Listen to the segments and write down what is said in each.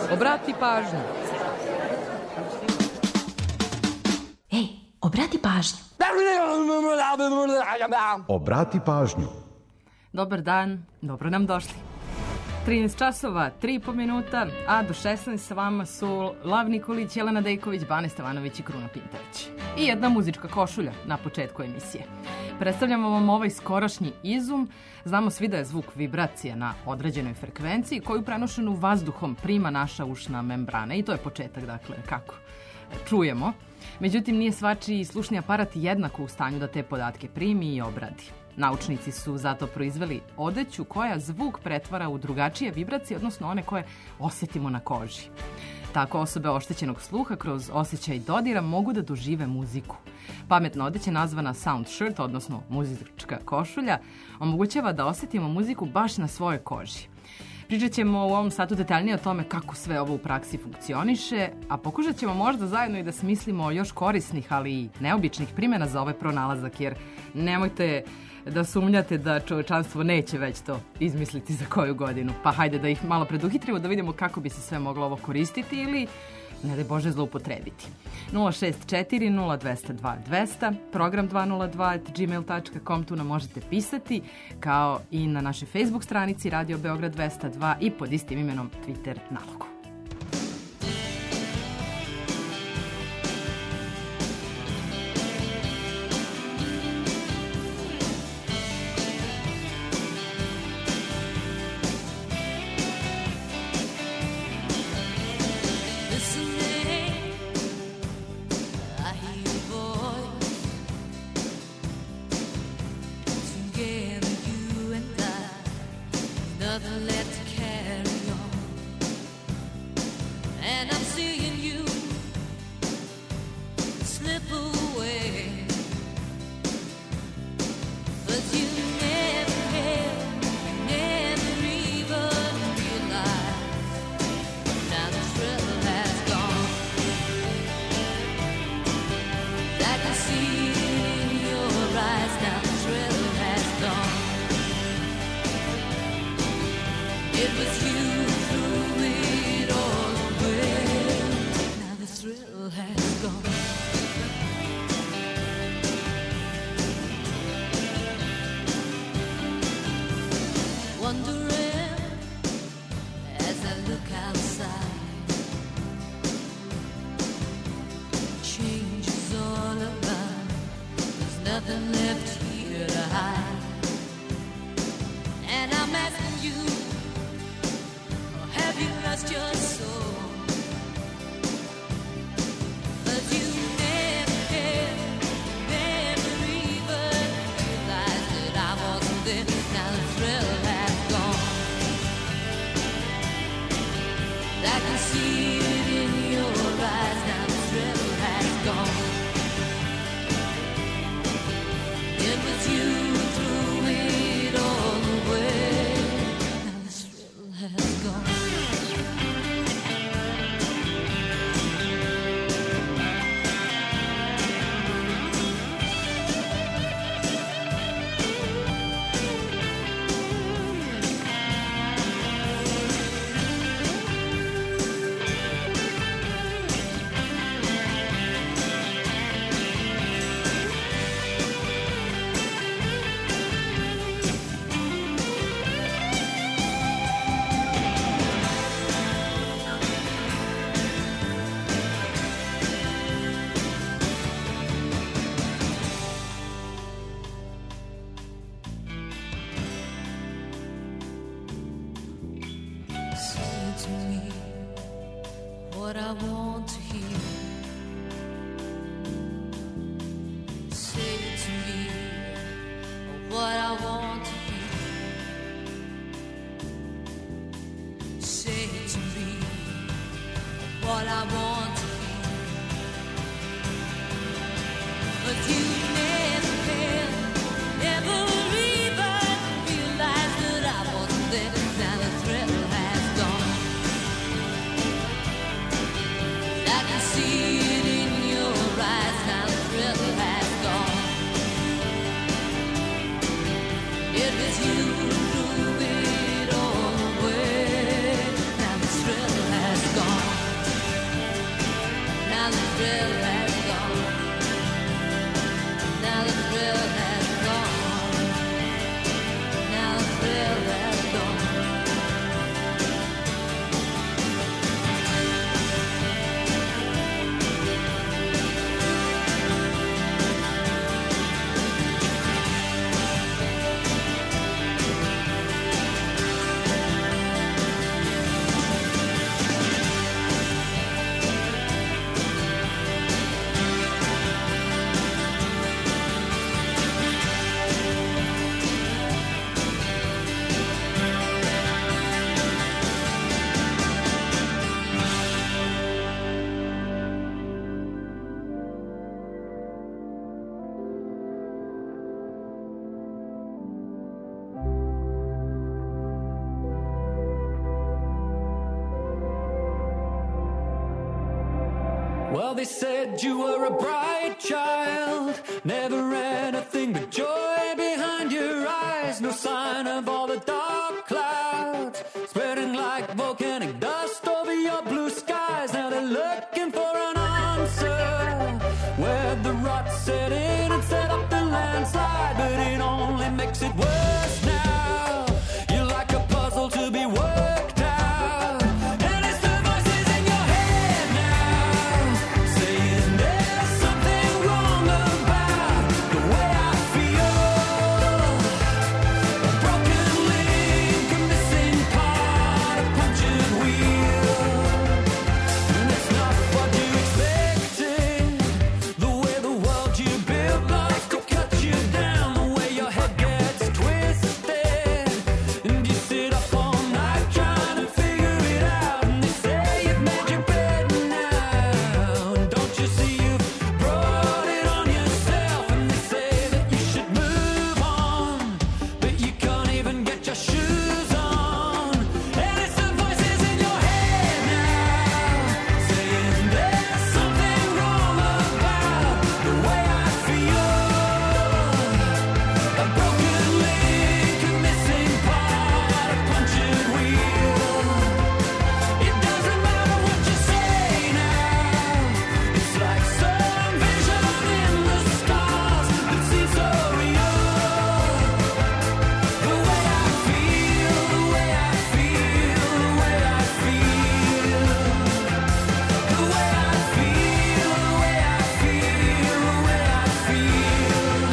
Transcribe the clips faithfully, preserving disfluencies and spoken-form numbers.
Obrati pažnju. Ej, obrati pažnju. Obrati pažnju. Dobar dan, dobro nam došli. trinaest časova, tri i po minuta, a do šesnaest sa vama su Lav Nikolić, Jelena Dejković, Bane Stevanović i Kruna Pintović. I jedna muzička košulja na početku emisije. Predstavljamo vam ovaj skorašnji izum. Znamo svi da je zvuk vibracije na određenoj frekvenciji koju prenošenu vazduhom prima naša ušna membrana. I to je početak, dakle, kako čujemo. Međutim, nije svačiji slušni aparat jednako u stanju da te podatke primi i obradi. Naučnici su zato proizveli odeću koja zvuk pretvara u drugačije vibracije, odnosno one koje osjetimo na koži. Tako osobe oštećenog sluha kroz osjećaj dodira mogu da dožive muziku. Pametna odeća nazvana sound shirt, odnosno muzička košulja, omogućava da osjetimo muziku baš na svojoj koži. Pričat ćemo u ovom satu detaljnije o tome kako sve ovo u praksi funkcioniše, a pokušat ćemo možda zajedno i da smislimo još korisnih, ali i neobičnih primjena za ovaj pronalazak, jer nemojte da sumnjate da čovečanstvo neće već to izmisliti za koju godinu. Pa hajde da ih malo preduhitrimo da vidimo kako bi se sve moglo ovo koristiti ili, ne daj Bože, zloupotrebiti. nula šest četiri nula dva nula dva dva nula nula, program dva nula dva at gmail tačka com, tu nam možete pisati, kao i na našoj Facebook stranici Radio Beograd dvesta dva i pod istim imenom Twitter nalogu. You threw it all away. Now the thrill has gone. Well, they said you were a bright child, never anything but joy behind your eyes. No sign of all the dark clouds spreading like volcanic dust over your blue skies. Now they're looking for an answer where the rot set in and set up the landslide, but it only makes it worse now. You're like a puzzle to be worked out, and it's the voices in your head now saying there's something wrong about the way I feel. A broken link, a missing part, a punctured wheel, and it's not what you expected. The way the world you built likes to cut you down, the way your head gets twisted, and you sit up all night trying to figure it out. And they say you've made your bed now, and don't you see you've brought it on yourself? And they say that you should move on, but you can't even get your shoes on. And it's the voices in your head now saying there's something wrong about the way I feel. A broken link, a missing part, a punctured wheel. It doesn't matter what you say now, it's like some vision in the stars that seems so real. The way I feel, the way I feel, the way I feel. The way I feel, the way I feel, the way I feel.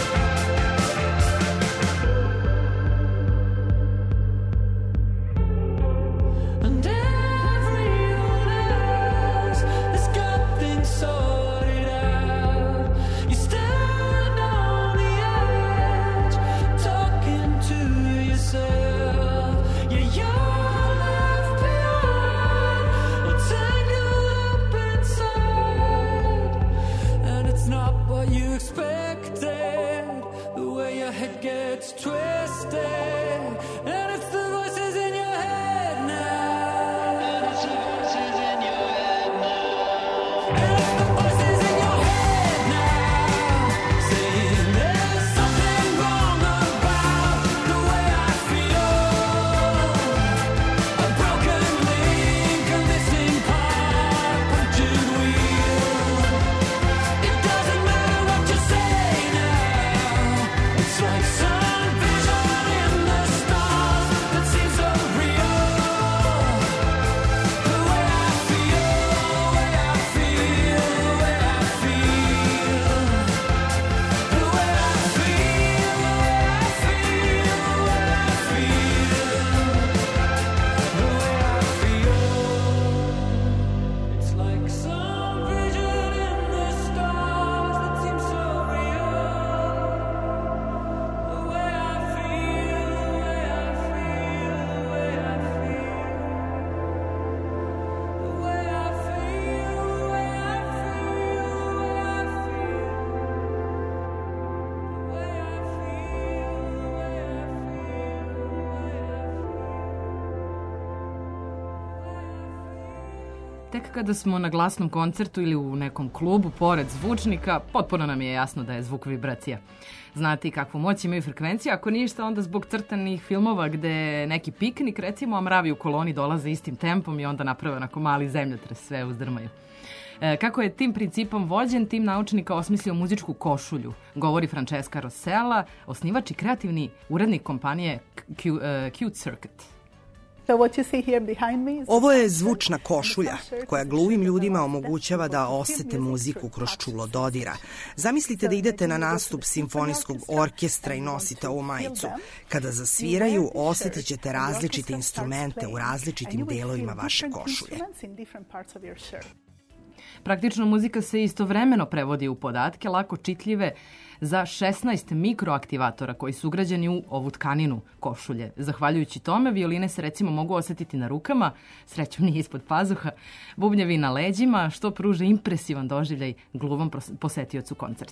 And everyone else has got things sorted out. You stand on the edge, talking to yourself. Yeah, you're left behind, or tangled up inside. And it's not what you expected, the way your head gets twisted. And it's the voices in your head now. And it's the voices in your head now. And it's the voices in your head now saying there's something wrong about the way I feel. A broken link, a missing part, punctured wheel. It doesn't matter what you say now, it's like some vision in the stars that seems so real. The way I feel, the way I feel, the way I feel. The way I feel, the way I feel, the way I feel. The way I feel. It's like some vision in the stars that seems so real. The way I feel, the way I feel, the way I feel. The way I feel, the way I feel, the way I Tek kada smo na glasnom koncertu ili u nekom klubu pored zvučnika, potpuno nam je jasno da je zvuk vibracija. Znate i kakvu moć imaju frekvencije, ako ništa onda zbog crtanih filmova gde neki piknik recimo, a mravi u koloni dolaze istim tempom i onda naprave onako mali zemljotres, sve uzdrmaju. E, kako je tim principom vođen, tim naučnika osmislio muzičku košulju, govori Francesca Rossella, osnivač i kreativni urednik kompanije Q, uh, Cute Circuit. Ovo je zvučna košulja koja gluvim ljudima omogućava da osete muziku kroz čulo dodira. Zamislite da idete na nastup simfonijskog orkestra i nosite ovu majicu. Kada zasviraju, osetit ćete različite instrumente u različitim delovima vaše košulje. Praktično muzika se istovremeno prevodi u podatke, lako čitljive za šesnaest mikroaktivatora koji su ugrađeni u ovu tkaninu košulje. Zahvaljujući tome, violine se recimo mogu osetiti na rukama, srećom nije ispod pazuha, bubnjevi na leđima, što pruža impresivan doživljaj gluvom posetiocu koncerta.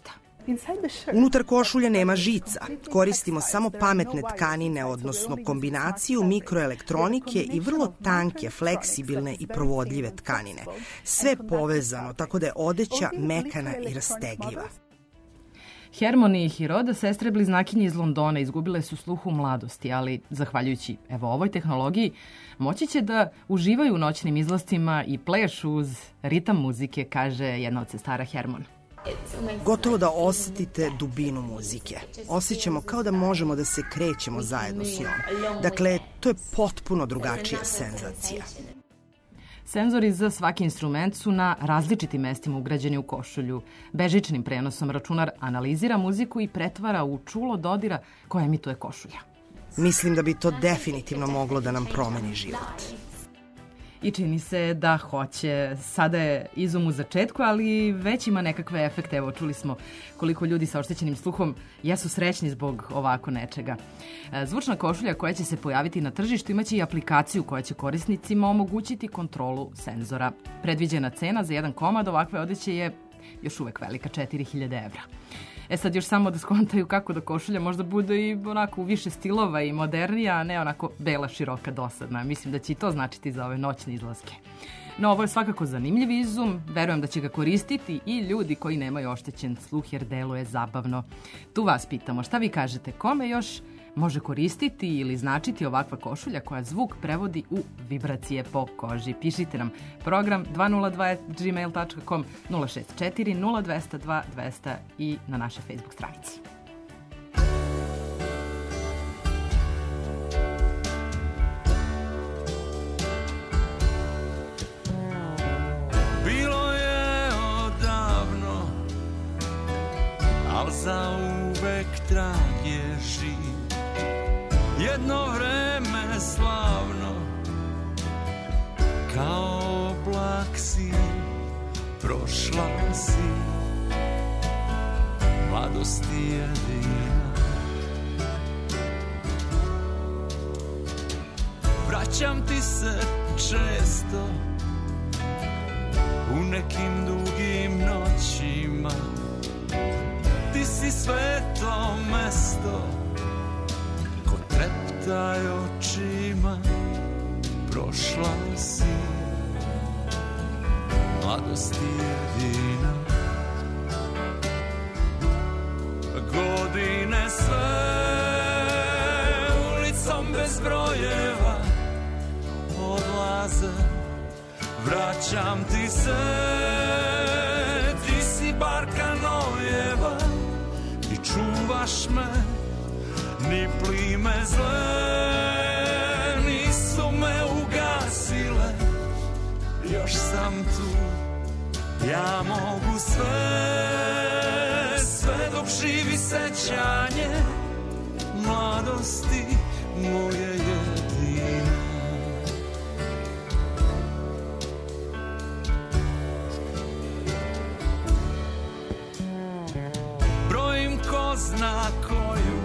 Unutar košulje nema žica. Koristimo samo pametne tkanine, odnosno kombinaciju mikroelektronike i vrlo tanke, fleksibilne i provodljive tkanine. Sve povezano, tako da je odeća mekana i rastegljiva. Hermione i Hiroda, sestre bliznakinje iz Londona, izgubile su sluh u mladosti, ali zahvaljujući evo ovoj tehnologiji moći će da uživaju u noćnim izlascima i plešu uz ritam muzike, kaže jedna od sestara Hermione. Gotovo da osetite dubinu muzike. Osjećamo kao da možemo da se krećemo zajedno s njom. Dakle, to je potpuno drugačija senzacija. Senzori za svaki instrument su na različitim mestima ugrađeni u košulju. Bežičnim prenosom računar analizira muziku i pretvara u čulo dodira koje emituje košulja. Mislim da bi to definitivno moglo da nam promeni život. I čini se da hoće. Sada je izum u začetku, ali već ima nekakve efekte. Evo, čuli smo koliko ljudi sa oštećenim sluhom jesu srećni zbog ovako nečega. Zvučna košulja koja će se pojaviti na tržištu imaće i aplikaciju koja će korisnicima omogućiti kontrolu senzora. Predviđena cena za jedan komad ovakve odeće je još uvek velika, četiri hiljade evra. E sad još samo da skontaju kako da košulja možda bude i onako u više stilova i modernija, a ne onako bela, široka, dosadna. Mislim da će i to značiti za ove noćne izlaske. No, ovo je svakako zanimljiv izum. Verujem da će ga koristiti i ljudi koji nemaju oštećen sluh jer deluje zabavno. Tu vas pitamo, šta vi kažete, kome još može koristiti ili značiti ovakva košulja koja zvuk prevodi u vibracije po koži? Pišite nam program dva nula dva at gmail dot com, nula šest četiri nula dva zero dva dvesta i na našoj Facebook stranici. Bilo je odavno, al zauvek trag je živ. Jedno vreme slavno, kao oblak si, prošla si, mladosti jedina. Vraćam ti se često, u nekim dugim noćima. Ti si sveto mesto, treptaj očima, prošla si, mladosti jedina. Godine sve ulicom bez brojeva odlaze, vraćam ti se, ti si barka nojeva i čuvaš me. Ni plime zle nisu me ugasile, još sam tu, ja mogu sve, sve dok živi sećanje mladosti moje jedine. Brojim ko zna koju,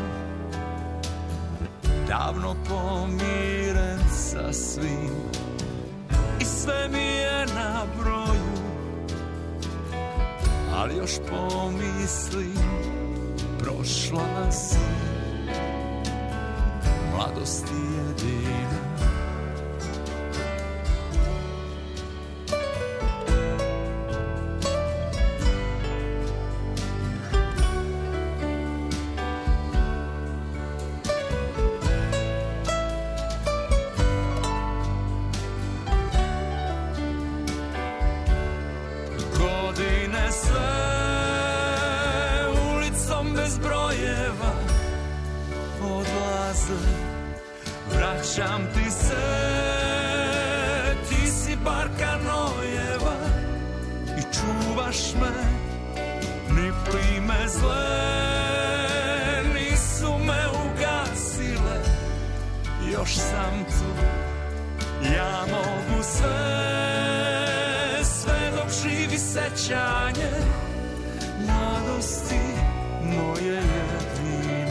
davno pomiren sa svim i sve mi je na broju, ali još pomislim, prošla si, mladosti jedina. Vraćam ti se, ti si barka nojeva i čuvaš me, ni plime zle nisu me ugasile, još sam tu, ja mogu sve, sve dok živi sećanje mladosti moje jedine.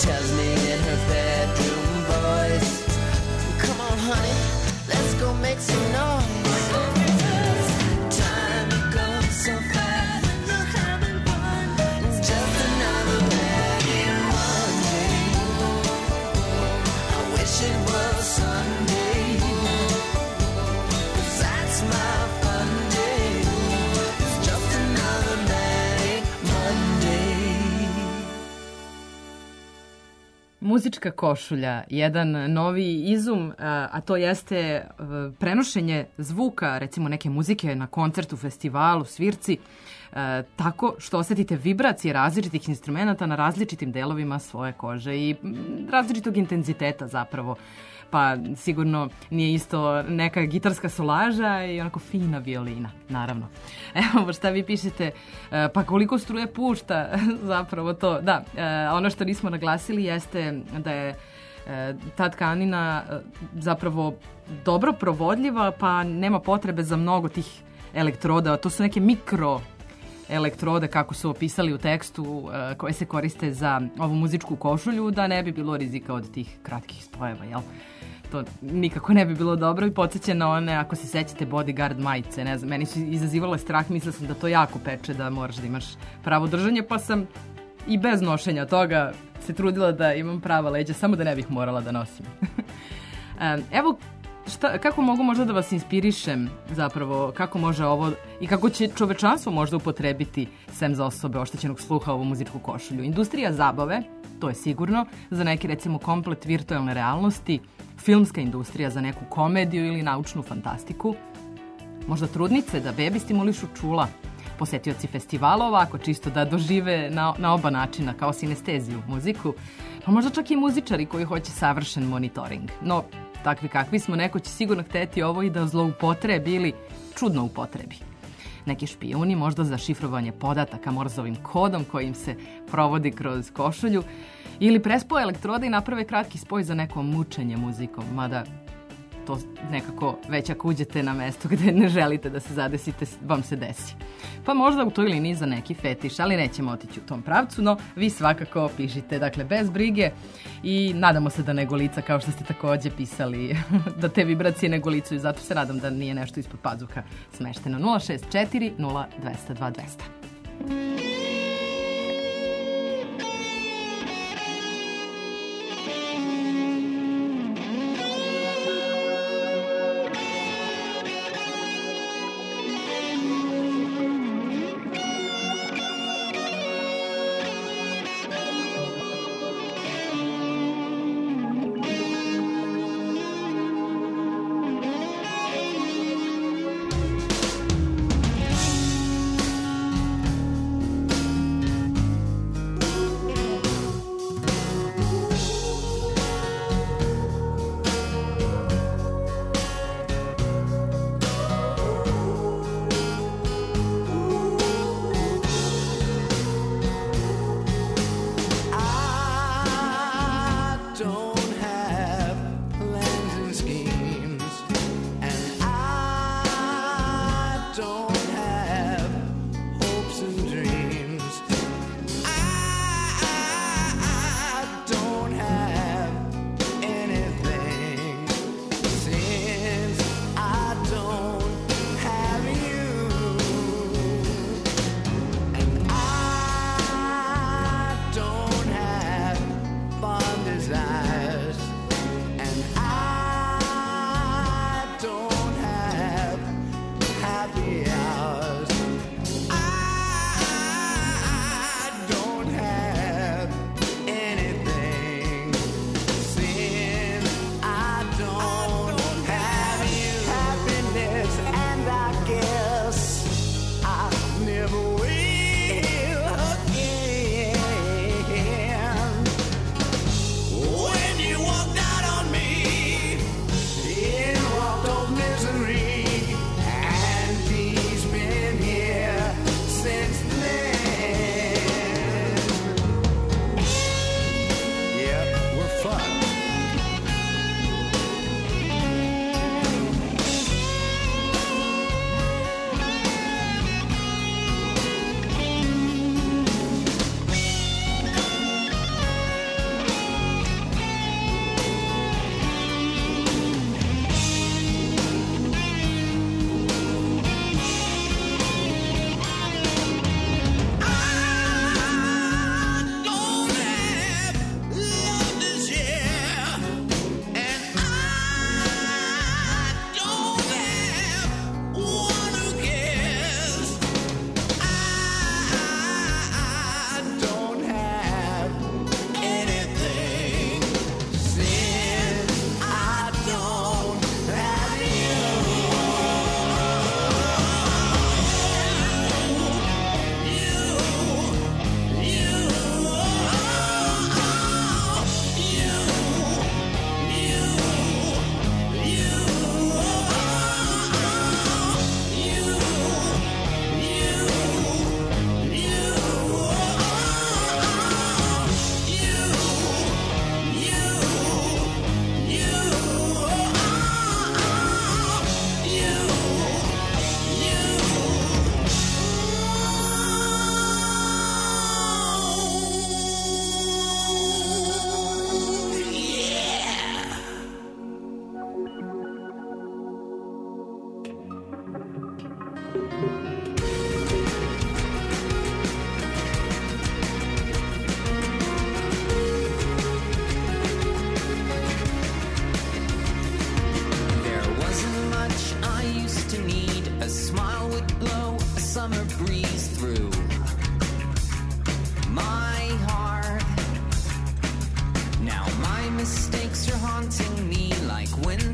tells me in her bedroom voice, come on honey, let's go make some noise. Time goes so fast when you're having fun. It's just another Maggie Monday. I wish it was Sunday, 'cause that's my fun day. It's just another Maggie Monday. Muzička košulja, jedan novi izum, a to jeste prenošenje zvuka, recimo neke muzike na koncertu, festivalu, svirci, tako što osetite vibracije različitih instrumenta na različitim delovima svoje kože i različitog intenziteta zapravo. Pa sigurno nije isto neka gitarska solaža i onako fina violina, naravno. Evo šta vi pišete, pa koliko struje pušta zapravo to. Da, ono što nismo naglasili jeste da je ta tkanina zapravo dobro provodljiva, pa nema potrebe za mnogo tih elektroda. To su neke mikro elektrode, kako su opisali u tekstu, koje se koriste za ovu muzičku košulju, da ne bi bilo rizika od tih kratkih spojeva, jel? To nikako ne bi bilo dobro i podsjeća na one, ako se sećate, bodyguard majice, ne znam, meni su izazivale strah, mislila sam da to jako peče, da moraš da imaš pravo držanje, pa sam i bez nošenja toga se trudila da imam prava leđa, samo da ne bih morala da nosim. Evo, šta, kako mogu možda da vas inspirišem zapravo, kako može ovo i kako će čovečanstvo možda upotrebiti, sem za osobe oštećenog sluha, ovu muzičku košulju. Industrija zabave, to je sigurno, za neki recimo komplet virtualne realnosti, filmska industrija za neku komediju ili naučnu fantastiku, možda trudnice da bebi stimulišu čula, posetioci festivala ovako čisto da dožive na, na oba načina kao sinesteziju muziku, pa možda čak i muzičari koji hoće savršen monitoring. No, takvi kakvi smo, neko će sigurno hteti ovo i da zloupotrebi ili čudno upotrebi. Neki špijuni možda za šifrovanje podataka morzovim kodom kojim se provodi kroz košulju, ili prespoje elektrode i naprave kratki spoj za neko mučenje muzikom, mada to nekako već ako uđete na mesto gde ne želite da se zadesite, vam se desi. Pa možda u toj liniji za neki fetiš, ali nećemo otići u tom pravcu, no vi svakako pišite, dakle bez brige i nadamo se da ne golica, kao što ste takođe pisali, da te vibracije ne golicuju, zato se nadam da nije nešto ispod pazuha smešteno. nula šest četiri nula dvesta dva dvesta.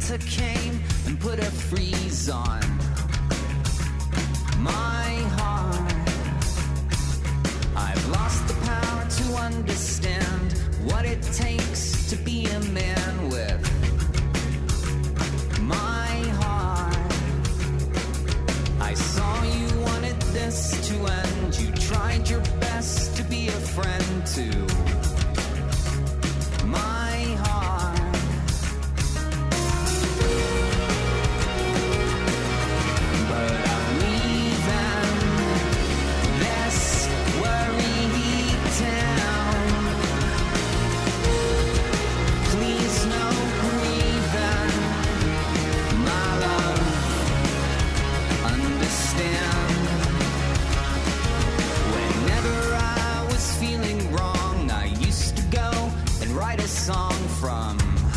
winter came and put a freeze on my heart. I've lost the power to understand what it takes to be a man with my heart. I saw you wanted this to end. You tried your best to be a friend to my heart. But I'm leaving this worry town. Please no grieving, my love, understand. Whenever I was feeling wrong, I used to go and write a song from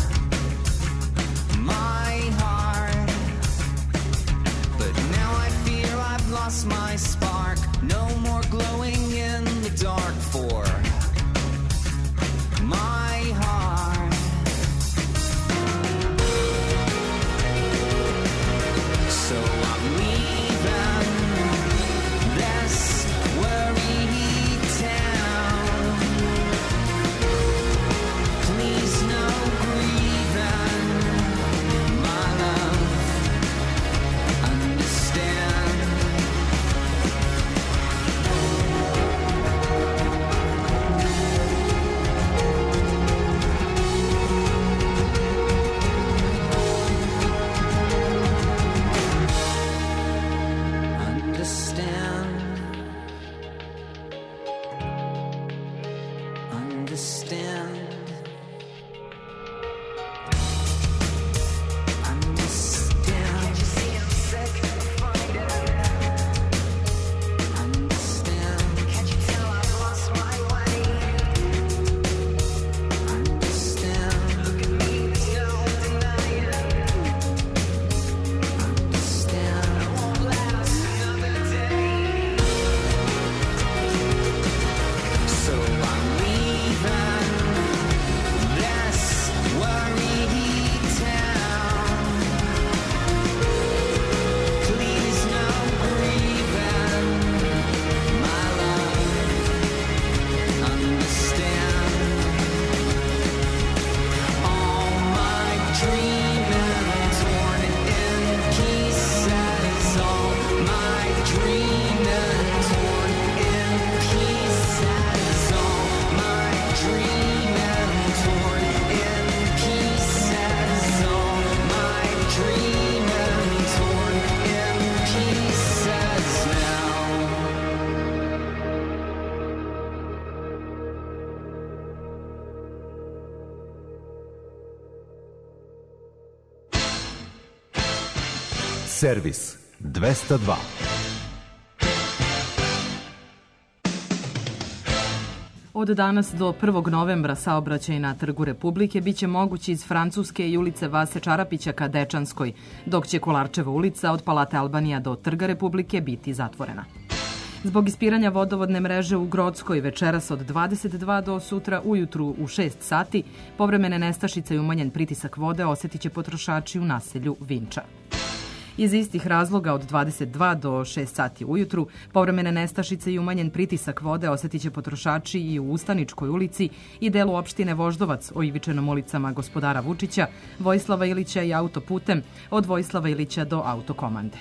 my heart. But now I fear I've lost my spark. No more glowing in the dark for my heart. So I'm leaving this worry town. Please no grieving, my love, understand. Understand. Understand. Understand. Can't you see I'm sick of finding it? Understand. Can't you tell I've lost my way? Understand. Look at me, there's no denying. Understand. I won't last another day. So I'm leaving this worry town. Please no grieving, my love, understand. All my dreaming torn in pieces. All my dreaming torn in pieces. All my dreaming torn in pieces. All my dreaming torn in pieces now. Servis dvesta dva. Od danas do prvog novembra saobraćaj na Trgu Republike biće mogući iz Francuske i ulice Vase Čarapića ka Dečanskoj, dok će Kolarčeva ulica od Palate Albanija do Trga Republike biti zatvorena. Zbog ispiranja vodovodne mreže u Grockoj večeras od dvadeset dva do sutra ujutru u šest sati, povremene nestašice i umanjen pritisak vode osjetit će potrošači u naselju Vinča. Iz istih razloga od dvadeset dva do šest sati ujutru povremene nestašice i umanjen pritisak vode osjetit će potrošači i u Ustaničkoj ulici i delu opštine Voždovac o Ivičenom ulicama Gospodara Vučića, Vojislava Ilića i autoputem od Vojislava Ilića do autokomande.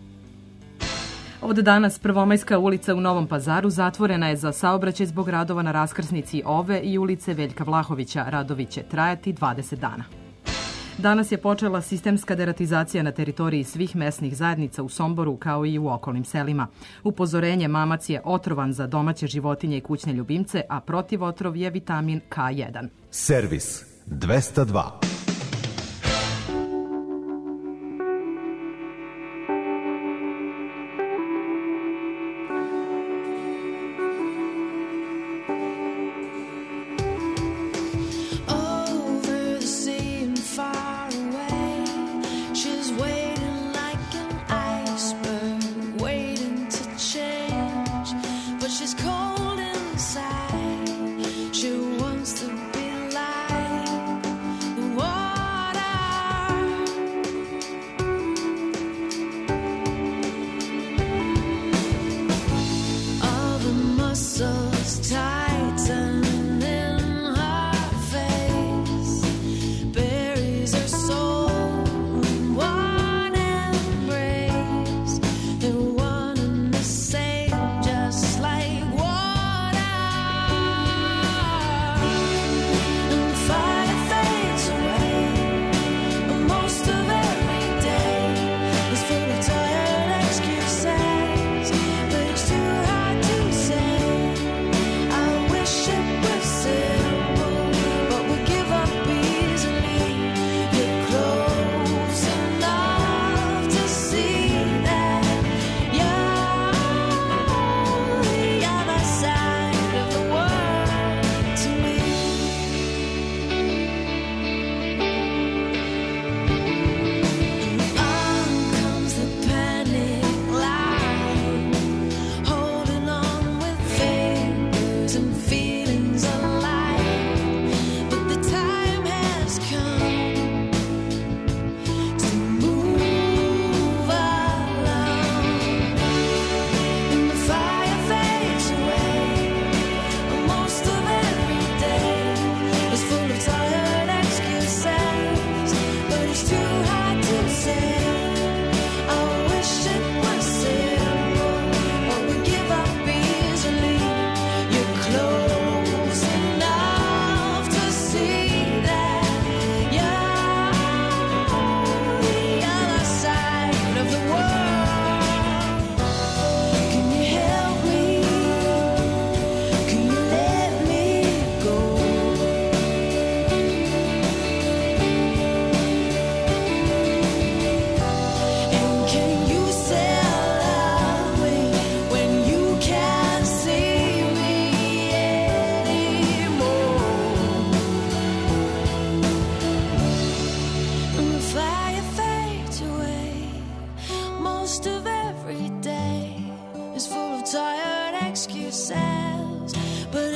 Od danas Prvomajska ulica u Novom Pazaru zatvorena je za saobraćaj zbog radova na raskrsnici Ove i ulice Veljka Vlahovića. Radovi će trajati dvadeset dana. Danas je počela sistemska deratizacija na teritoriji svih mesnih zajednica u Somboru kao i u okolnim selima. Upozorenje: mamac je otrovan za domaće životinje i kućne ljubimce, a protivotrov je vitamin K jedan. Servis dvesta dva. Whoa.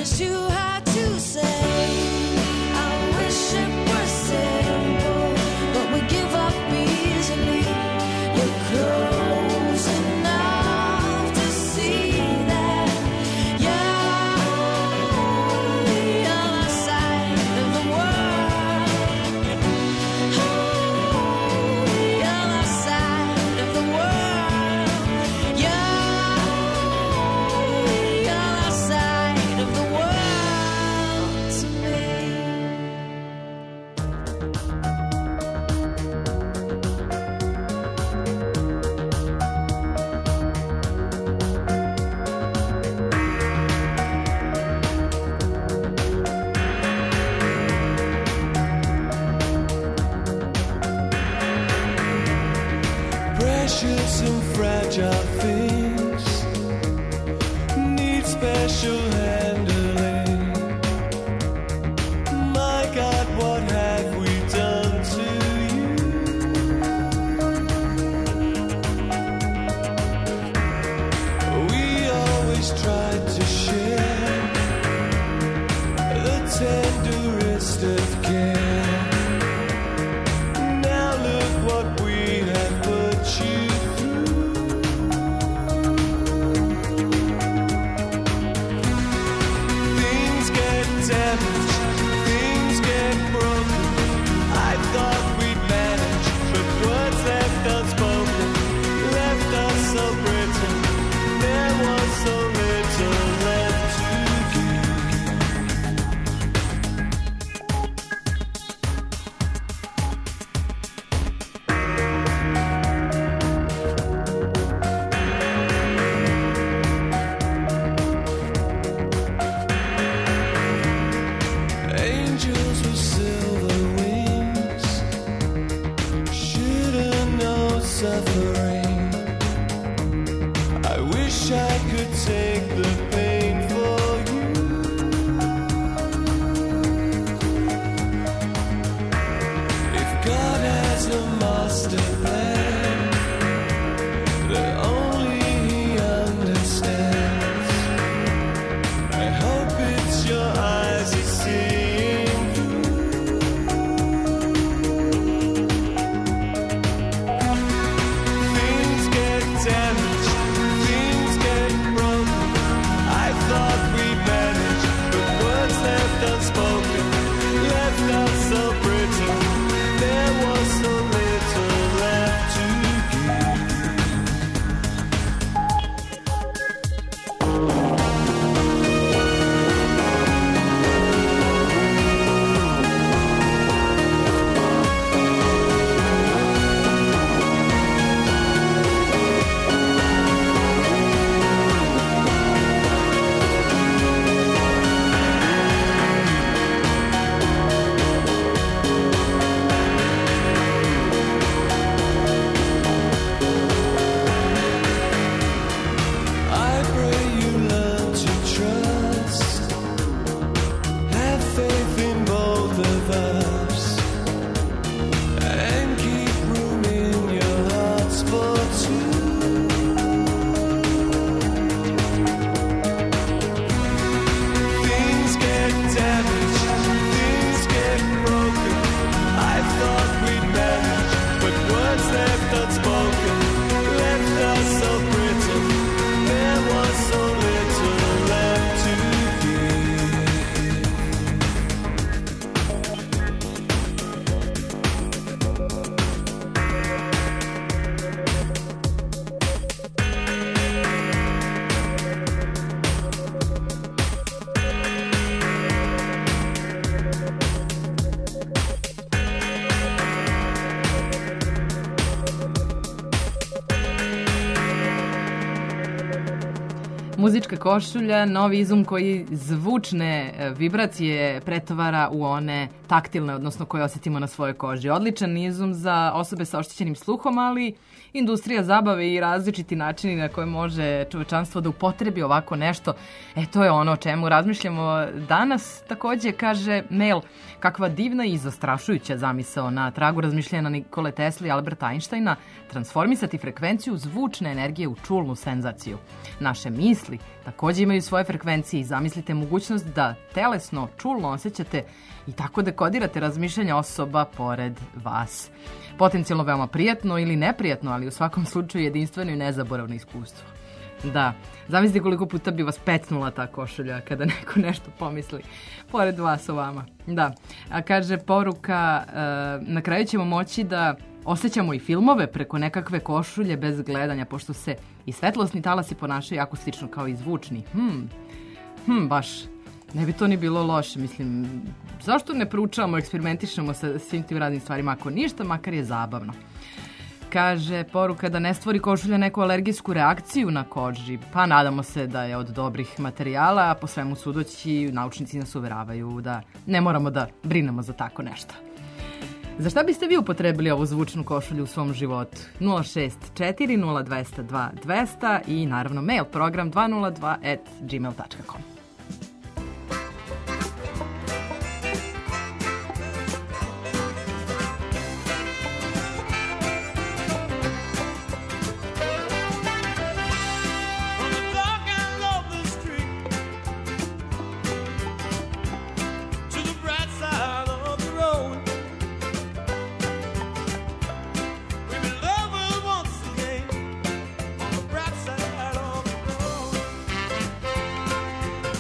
it's too hard to say. I wish it were simple, but we give up easily. You're close enough to see that you're on the other side of the world. Oh, the other side of the world. You're on the other side of the world to me. Precious and fragile things need special handling. My God, what have we done to you? We always tried to share the tenderest of care. Now look what we have put you through. Things get damaged, things get broken. I thought we'd manage, but words left unspoken left us so brittle. There was so little left to give. Angels with silver wings shouldn't know suffering. I wish I could take the pain for you. If God has a master plan that only He understands, I hope it's your eyes He's seeing through. Things get damaged, things get broken. I thought we'd manage, but words left unspoken left us so brittle. There was so little left to give. I pray you learn to trust, have faith in both of us, and keep room in your hearts for two. Things get damaged, things get broken. I thought we'd manage, but words left unspoken left us so brittle. There was so little left to give. Muzička košulja, novi izum koji zvučne e, vibracije pretvara u one taktilne, odnosno koje osjetimo na svojoj koži. Odličan izum za osobe sa oštećenim sluhom, ali industrija zabave i različiti načini na koje može čovečanstvo da upotrebi ovako nešto. E, to je ono o čemu razmišljamo danas. Takođe, kaže mail, kakva divna i zastrašujuća zamisao na tragu razmišljanja Nikole Tesla i Alberta Einsteina, transformisati frekvenciju zvučne energije u čulnu senzaciju. Naše misli misli takođe imaju svoje frekvencije i zamislite mogućnost da telesno, čulno osjećate i tako dekodirate razmišljanja osoba pored vas. Potencijalno veoma prijatno ili neprijatno, ali u svakom slučaju jedinstveno i nezaboravno iskustvo. Da, zamislite koliko puta bi vas pecnula ta košulja kada neko nešto pomisli pored vas o vama. Da, a kaže poruka, e, na kraju ćemo moći da osjećamo i filmove preko nekakve košulje bez gledanja, pošto se i svetlosni talasi ponašaju jako slično kao i zvučni. Hmm, hmm, baš, ne bi to ni bilo loše, mislim, zašto ne proučavamo, eksperimentišemo sa svim tim raznim stvarima, ako ništa, makar je zabavno. Kaže poruka da ne stvori košulja neku alergijsku reakciju na koži, pa nadamo se da je od dobrih materijala, a po svemu sudoći naučnici nas uveravaju da ne moramo da brinemo za tako nešto. Za šta biste vi upotrebili ovu zvučnu košulju u svom životu? nula šest četiri nula dva nula dva dva nula nula i naravno mail program dva nula dva at gmail tačka com. Bright side of the road.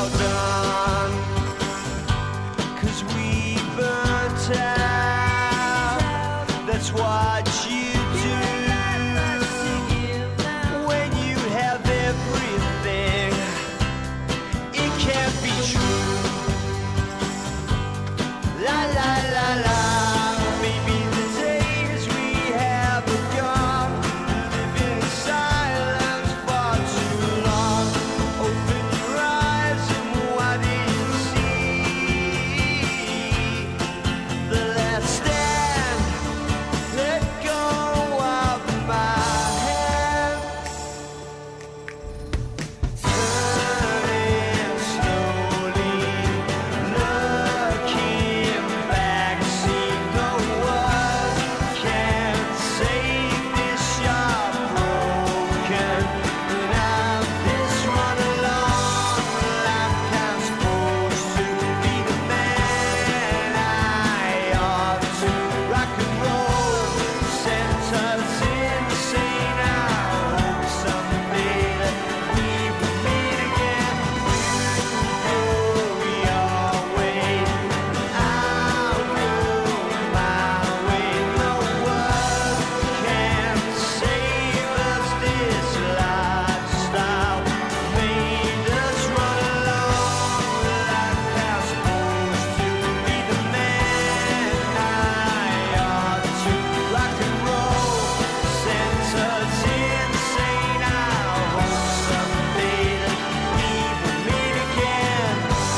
all done, 'cause we burnt out. That's what you do when you have everything. It can't be true. La la la la. Maybe the days we have are gone. Living in silence far too long. Open your eyes and what do you see? The last stand. Let go of my hand. Turning slowly, looking back, see no one can save this shop broken. And I'm this run along like I'm supposed to be the man I ought to. Rock and roll sent us insane. I hope someday that we will meet again. You go your way, I'll go my way. No one can save us. This lifestyle made us run along like I'm supposed to be the man I ought to. Rock and roll sent us insane. I hope someday that we will meet again.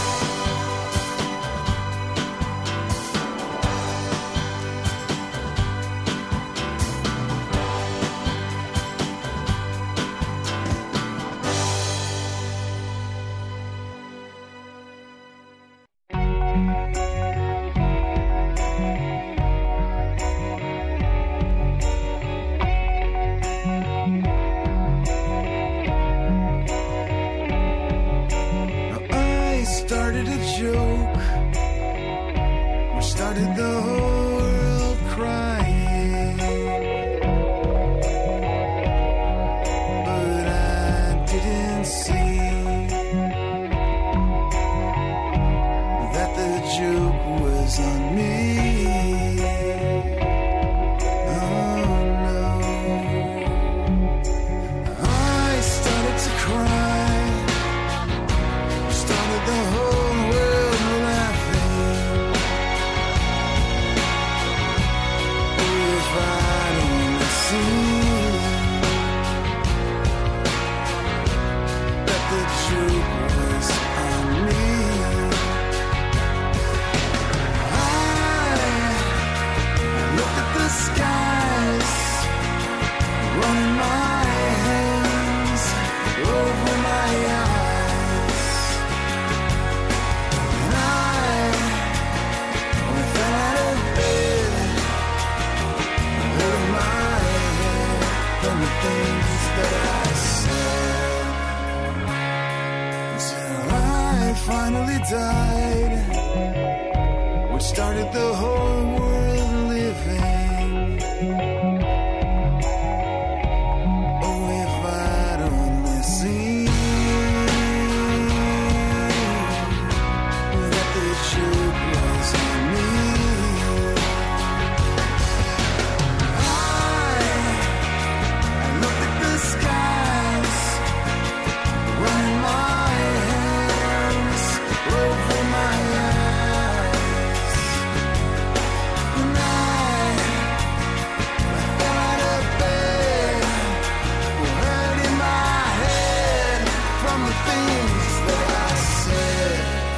I started a joke. We started the whole world crying. But I didn't see that the joke was on me. Oh no. I started to cry. Started the whole world laughing. If I'd only seen that the joke was on me. I looked at the skies, running my hands over my eyes. And I, when I fell out of bed, I hurt my head from the things that I said. Until I finally died, which started the whole world living. Oh, if I'd only seen that the joke was on me. I, I looked at the skies, running my hands over my eyes. And I, I fell out of bed, hurting my head from the things that I said.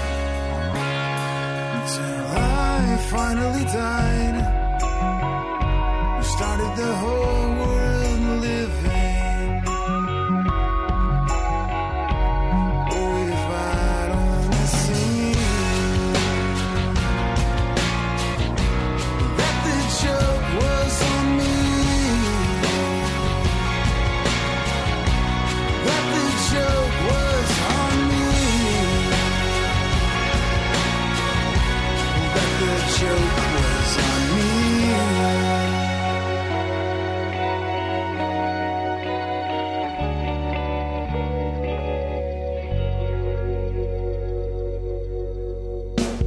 Until I finally died, we started the whole world living. Oh, if I'd only seen that the joke was on me. That the joke was on me. That the joke was on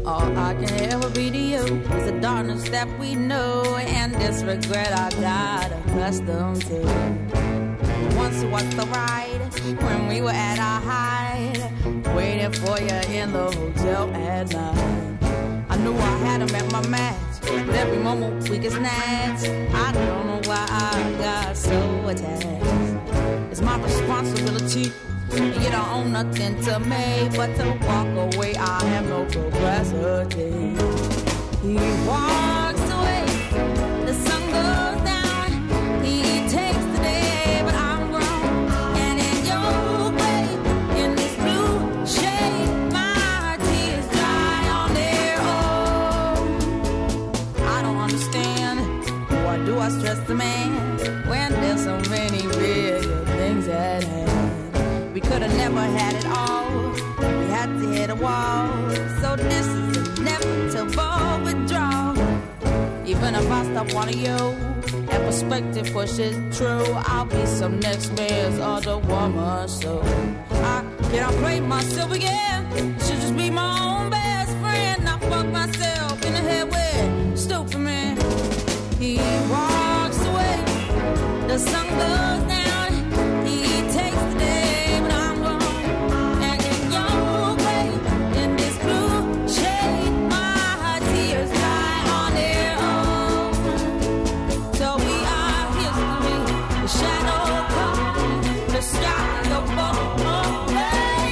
All I can ever be to you is the darkness that we know and this regret I got accustomed to. Once was the ride when we were at our height, waiting for you in the hotel at night. I knew I had him at my match, but every moment we get snatched. I don't know why I got so attached. It's my responsibility, and you don't own nothing to me but to walk away. I have no capacity. He walks away, the sun goes down. He takes the day, but I'm grown. And in your way, in this blue shade, my tears dry on their own. I don't understand, why do I stress the man when there's so many bigger things at hand? We could have never had it all, we had to hit a wall. So this is inevitable withdrawal. Even if I stop wanting you and perspective pushes true, I'll be some next man's other woman. So I cannot play myself again, I should just be my own best friend. I fuck myself in the head with stupid man. He walks away, the sun goes down. He takes the day, but I'm gone. And in your way, in this blue shade, my tears dry on their own. So we are history, the shadow comes, the sky goes away.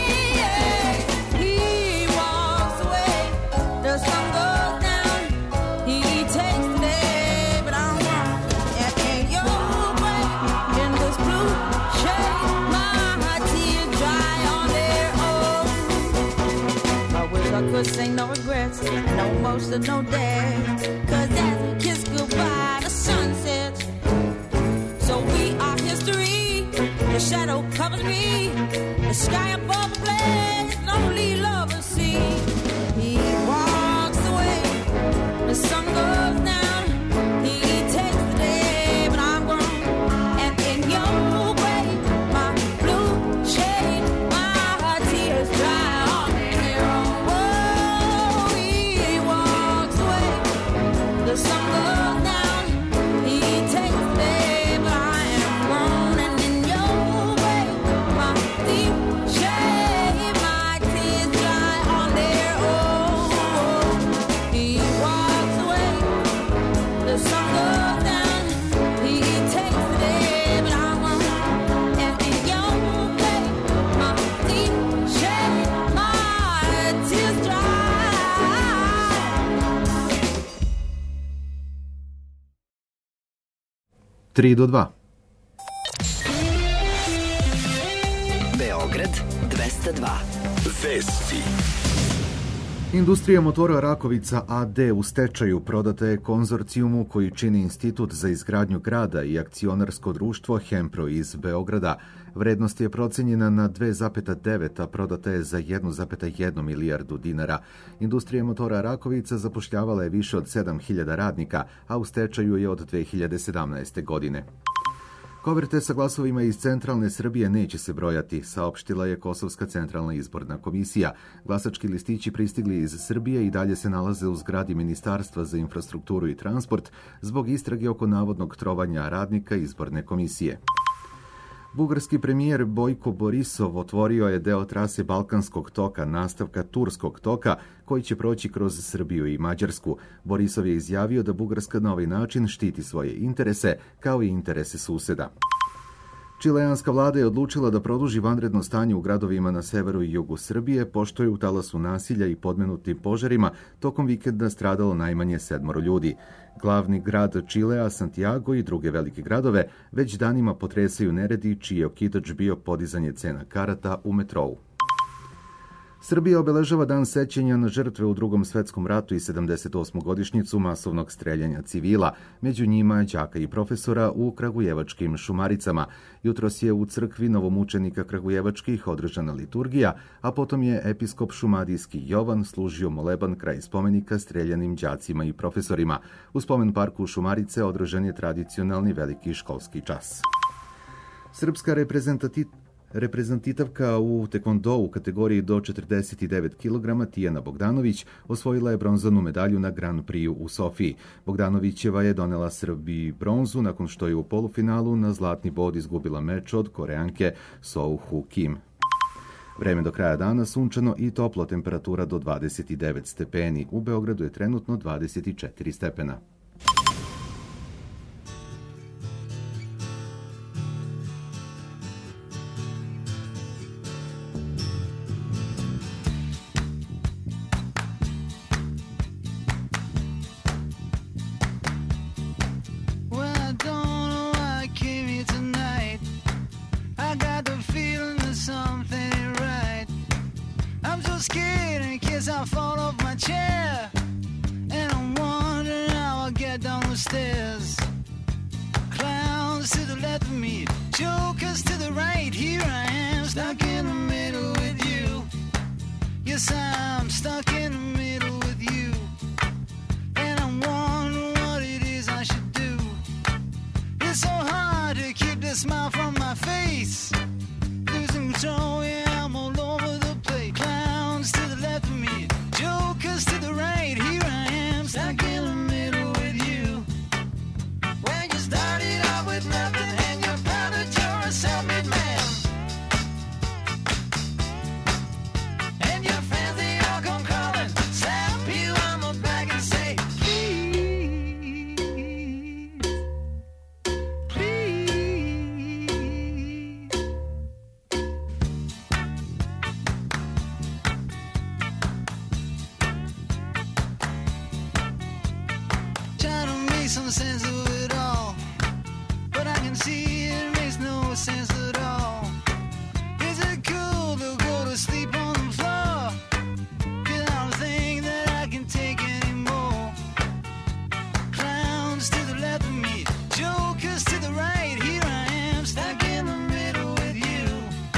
He walks away, the sun goes down. He takes the day, but I'm gone. And in your way, in this blue shade, my tears dry on their own. I wish I could say no regrets, no emotional day. Cause as we kiss goodbye, the sun sets. So we are history, the shadow covers me, the sky above the place, lonely lovers see. He walks away, the sun goes down. He takes the day, but I'm gone. And in your way, my blue shade, my tears dry on their own. Whoa, he walks away, the sun goes down. He takes the day, but I am grown. And in your way, my deep shade, my tears dry on their own. He walks away, the sun goes down. He takes the day, but I'm gone. And in your way, my deep shade, my tears dry. tri do dva. Beograd dvesta dva. Vesti. Industrija motora Rakovica A D u stečaju prodata je konzorcijumu koji čini Institut za izgradnju grada i akcionarsko društvo Hempro iz Beograda. Vrednost je procenjena na dve zarez devet, a prodata je za jednu zarez jednu milijardu dinara. Industrija motora Rakovica zapošljavala je više od sedam hiljada radnika, a u stečaju je od dve hiljade sedamnaeste. godine. Koverte sa glasovima iz centralne Srbije neće se brojati, saopštila je Kosovska centralna izborna komisija. Glasački listići pristigli iz Srbije i dalje se nalaze u zgradi Ministarstva za infrastrukturu i transport zbog istrage oko navodnog trovanja radnika izborne komisije. Bugarski premijer Bojko Borisov otvorio je deo trase Balkanskog toka, nastavka Turskog toka, koji će proći kroz Srbiju i Mađarsku. Borisov je izjavio da Bugarska na ovaj način štiti svoje interese, kao i interese suseda. Čileanska vlada je odlučila da produži vanredno stanje u gradovima na severu i jugu Srbije, pošto je u talasu nasilja i podmenutim požarima tokom vikenda stradalo najmanje sedmoro ljudi. Glavni grad Čilea, Santiago i druge velike gradove već danima potresaju neredi, čiji je okitač bio podizanje cena karata u metrou. Srbija obeležava dan sećanja na žrtve u Drugom svetskom ratu i sedamdeset osmu godišnjicu masovnog streljanja civila, među njima đaka i profesora u kragujevačkim Šumaricama. Jutros je u crkvi novomučenika kragujevačkih održana liturgija, a potom je episkop šumadijski Jovan služio moleban kraj spomenika streljanim đacima i profesorima. U spomen parku Šumarice održan je tradicionalni veliki školski čas. Srpska reprezentativna Reprezentativka u tekvondou u kategoriji do četrdeset devet kilograma Tijana Bogdanović osvojila je bronzanu medalju na Grand Prix u Sofiji. Bogdanovićeva je donela Srbiji bronzu nakon što je u polufinalu na zlatni bod izgubila meč od Koreanke Soo Hu Kim. Vreme do kraja dana sunčano i toplo, temperatura do dvadeset devet stepeni. U Beogradu je trenutno dvadeset četiri stepena. Some sense of it all, but I can see it makes no sense at all. Is it cool to go to sleep on the floor? 'Cause I don't think that I can take anymore. Clowns to the left of me, jokers to the right. Here I am, stuck in the middle with you.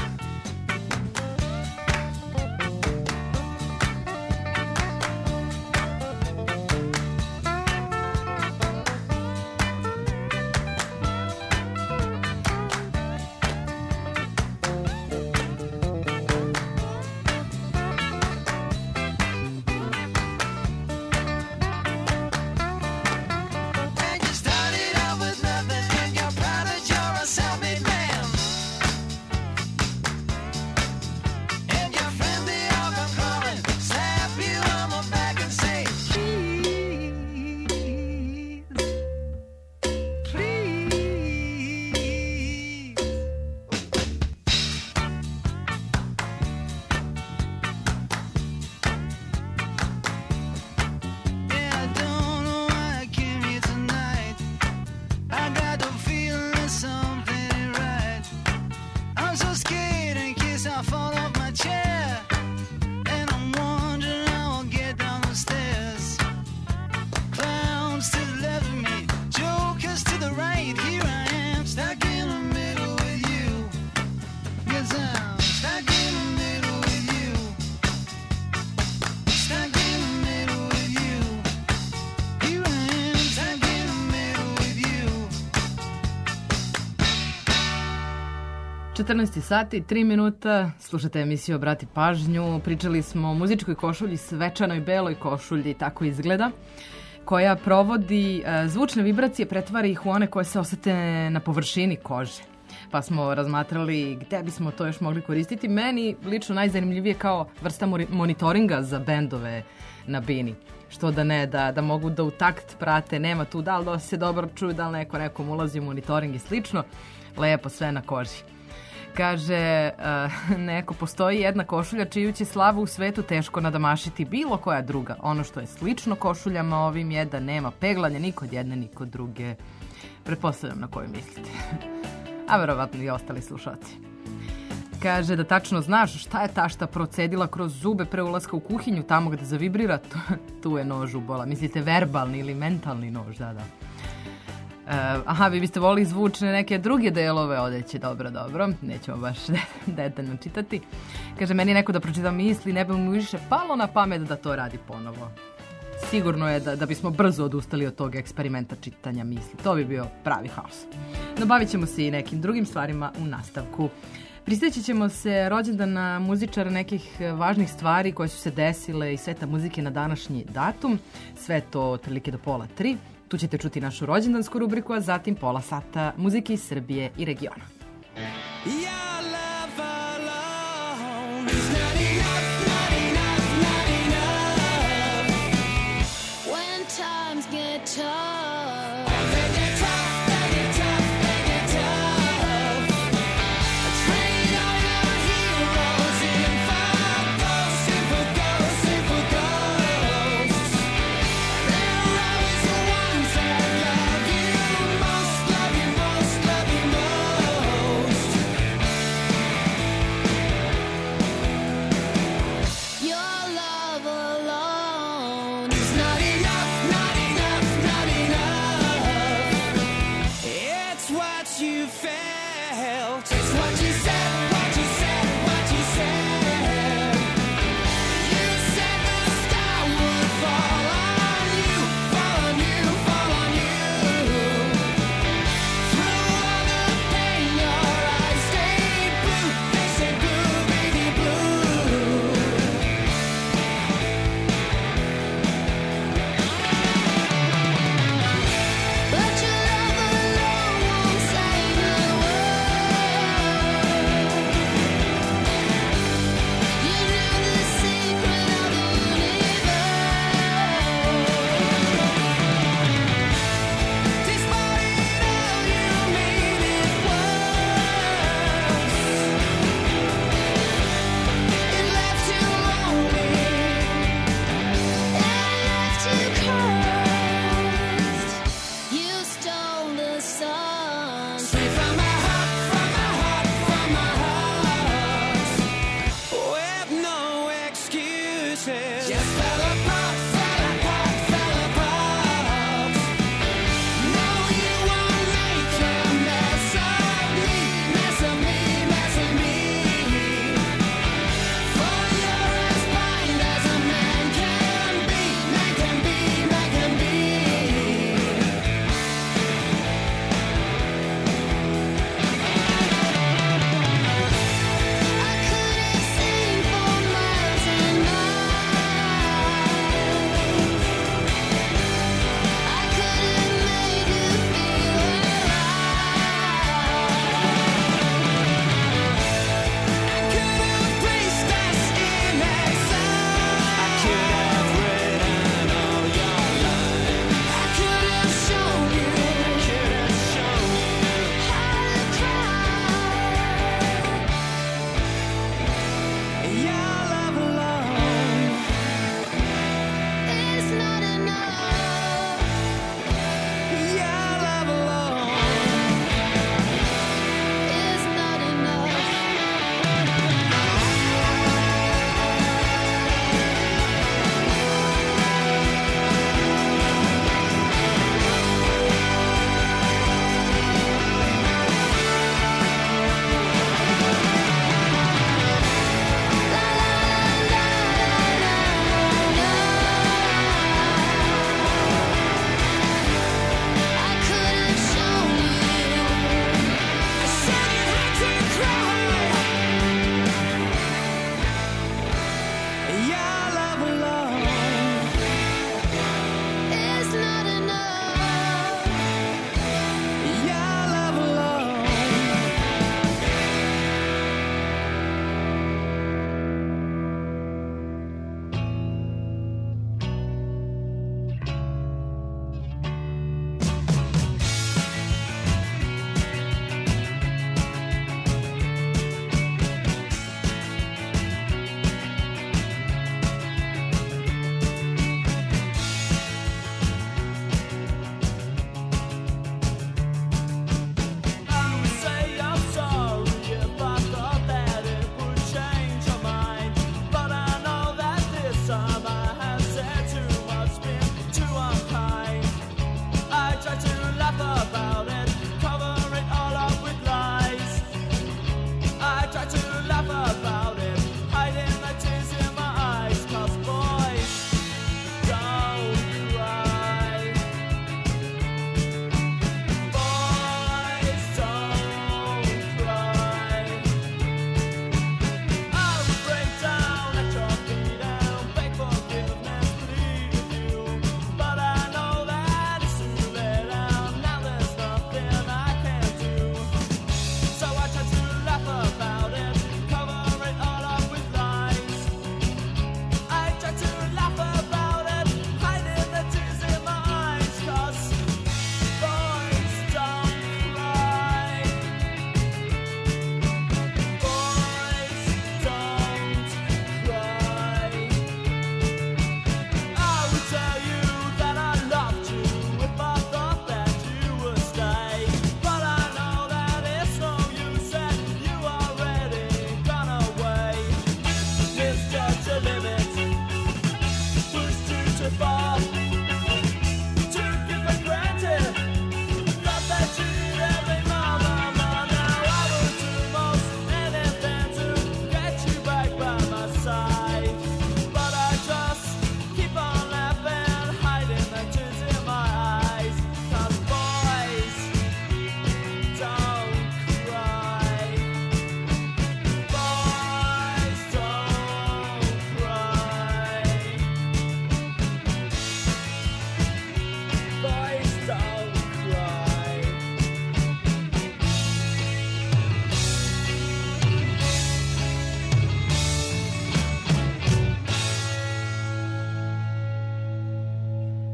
četrnaest sati, tri minuta, slušate emisiju Obrati pažnju. Pričali smo o muzičkoj košulji, svečanoj beloj košulji, tako izgleda, koja provodi e, zvučne vibracije, pretvara ih u one koje se osete na površini kože. Pa smo razmatrali gde bismo to još mogli koristiti. Meni lično najzanimljivije kao vrsta monitoringa za bendove na bini. Što da ne, da, da mogu da u takt prate, nema tu da li da se dobro čuju, da li neko nekom ulazi u monitoring i slično. Lepo sve na koži. Kaže uh, neko, postoji jedna košulja čiju će slavu u svetu teško nadamašiti bilo koja druga. Ono što je slično košuljama ovim je da nema peglanja ni kod jedne ni kod druge. Pretpostavljam na koju mislite. A verovatno i ostali slušalci. Kaže da tačno znaš šta je tašta procedila kroz zube pre ulaska u kuhinju, tamo gde zavibrira, tu, tu je nož ubola. Mislite verbalni ili mentalni nož, da, da. Uh, aha, vi biste volili zvučne neke druge delove odeće, dobro, dobro, nećemo baš detaljno čitati. Kaže, meni neko da pročitam misli, ne bi mu više palo na pamet da to radi ponovo. Sigurno je da, da bismo brzo odustali od tog eksperimenta čitanja misli. To bi bio pravi haos. No, bavit ćemo se i nekim drugim stvarima u nastavku. Pristeći ćemo se rođendana muzičara, nekih važnih stvari koje su se desile i sveta muzike na današnji datum. Sve to otprilike do pola tri. Tu ćete čuti našu rođendansku rubriku, a zatim pola sata muzike iz Srbije i regiona. Most love you most.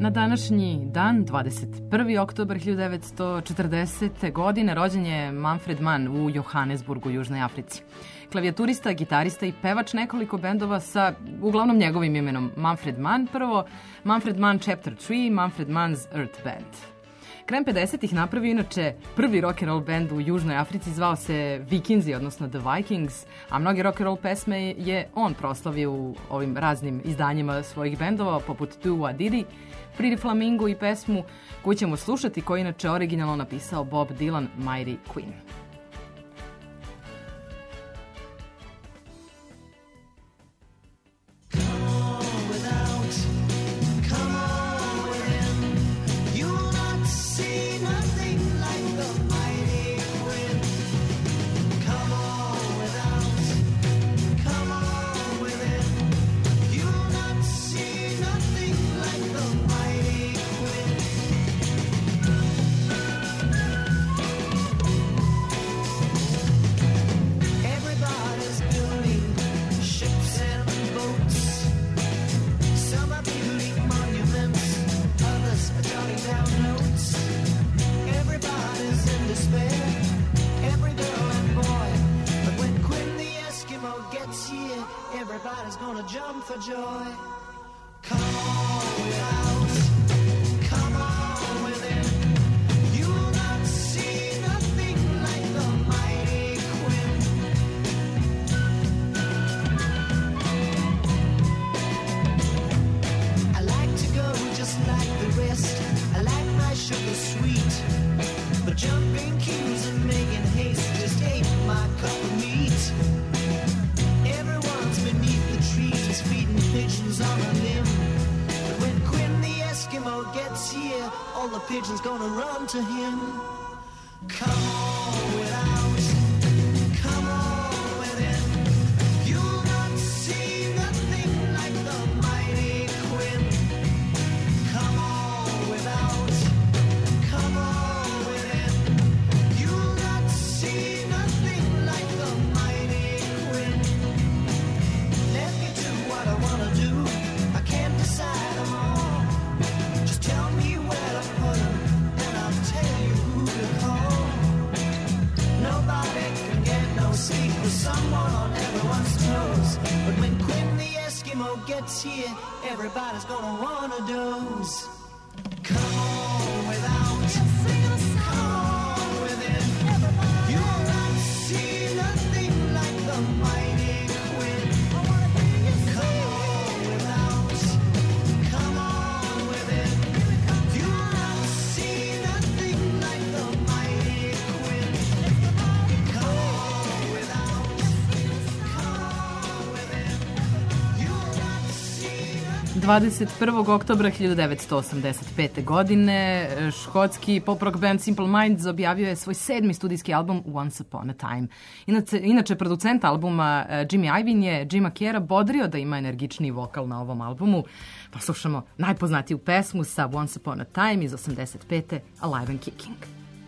Na današnji dan, dvadeset prvi oktobar hiljadu devetsto četrdesete. godine, rođen je Manfred Mann u Johannesburgu, Južnoj Africi. Klavijaturista, gitarista i pevač nekoliko bendova sa uglavnom njegovim imenom Manfred Mann. Prvo, Manfred Mann Chapter tri, Manfred Mann's Earth Band. Krajem pedesetih napravio inače prvi rock and roll band u Južnoj Africi, zvao se Vikinzi, odnosno The Vikings, a mnoge rock and roll pesme je on proslavio u ovim raznim izdanjima svojih bendova, poput Do What Did He, Pretty Flamingo i pesmu koju ćemo slušati, koju inače originalno napisao Bob Dylan, Mighty Queen. Everybody's gonna jump for joy. Come on without, come on within. You will not see nothing like the mighty Queen. I like to go just like the rest. I like my sugar sweet, but jumping cues and making haste just ain't my cup of meat. Feeding pigeons on a limb, but when Quinn the Eskimo gets here, all the pigeons gonna run to him. Come on without, come on within. You'll not see nothing like the mighty Quinn. Come on without, come on within. You'll not see nothing like the mighty Quinn. Let me do what I wanna do. I can't decide them all. Just tell me where to put them, and I'll tell you who to call. Nobody can get no sleep with someone on everyone's toes. But when Quinn the Eskimo gets here, everybody's gonna wanna doze. Come on without, come on within. You'll not see nothing like the mighty Quinn. Come on without, come on within. You'll not see nothing like the mighty Quinn. Come on without, come on within. You'll not see nothing. dvadeset prvog oktobra hiljadu devetsto osamdeset pete. godine škotski pop rock band Simple Minds objavio je svoj sedmi studijski album Once Upon a Time. Inače, inače producent albuma Jimmy Iovine je Jima Carreya bodrio da ima energičniji vokal na ovom albumu, pa slušamo najpoznatiju pesmu sa Once Upon a Time iz osamdeset pete. Alive and Kicking.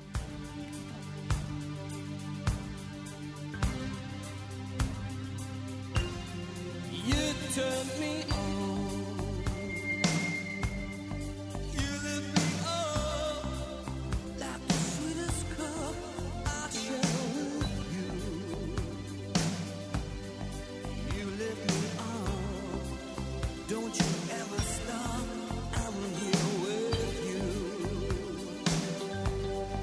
You turn me on. You lift me up like the sweetest cup I share with you. You lift me up. Don't you ever stop. I'm here with you.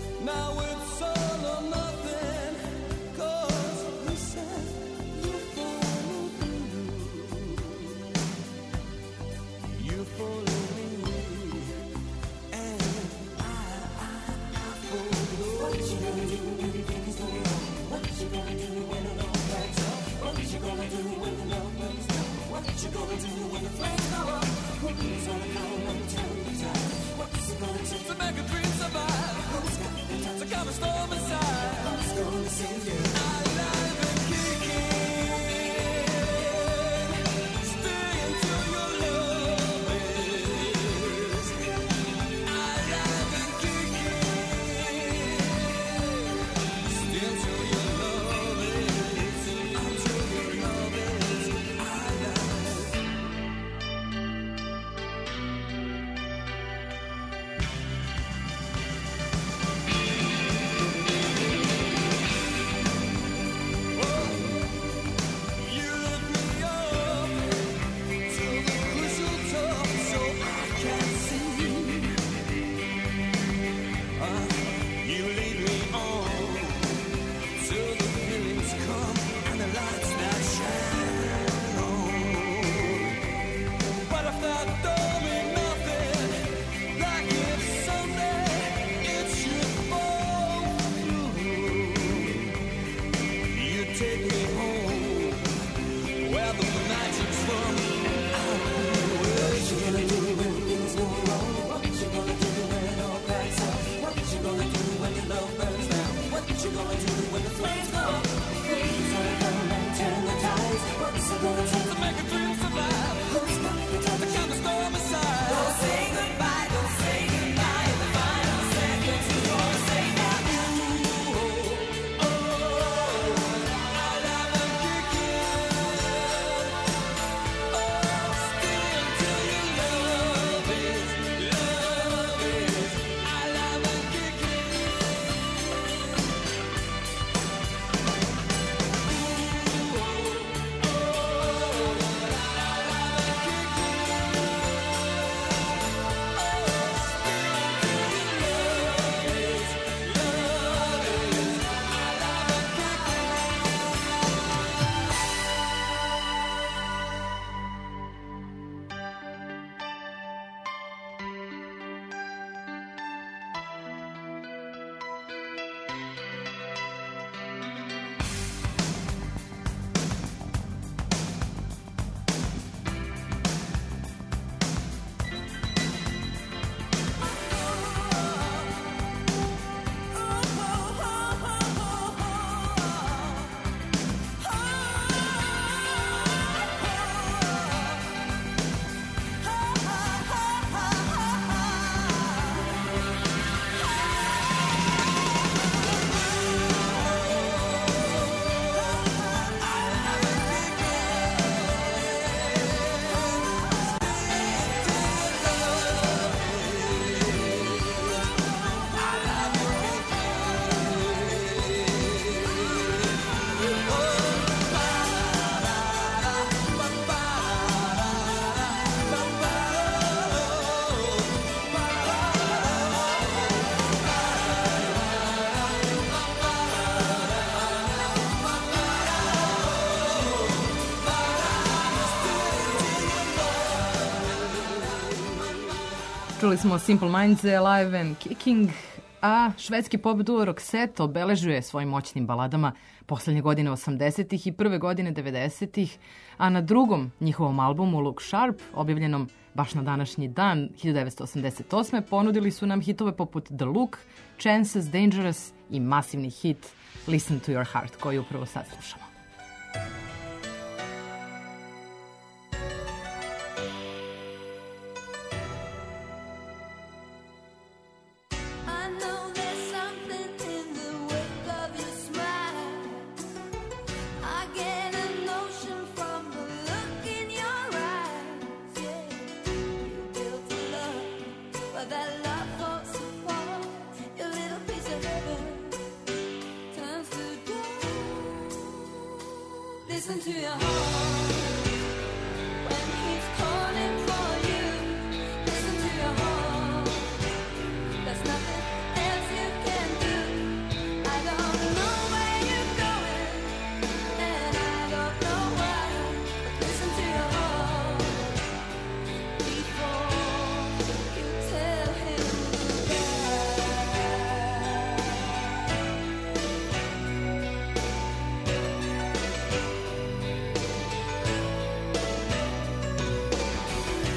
Čuli smo Simple Minds, Alive and Kicking, a švedski pop duo Roxette obeležuje svojim moćnim baladama poslednje godine osamdesetih i prve godine devedesetih, a na drugom njihovom albumu Look Sharp, objavljenom baš na današnji dan hiljadu devetsto osamdeset osme. ponudili su nam hitove poput The Look, Chances, Dangerous i masivni hit Listen to Your Heart, koji upravo sad slušamo. I know there's something in the wake of your smile. I get a notion from the look in your eyes. Yeah, you built a love, but that love falls apart. Your little piece of heaven turns to gold. Listen to your heart when he's calling for you. Listen to your heart. There's nothing else you can do. I don't know where you're going, and I don't know why. But listen to your heart before you tell him goodbye.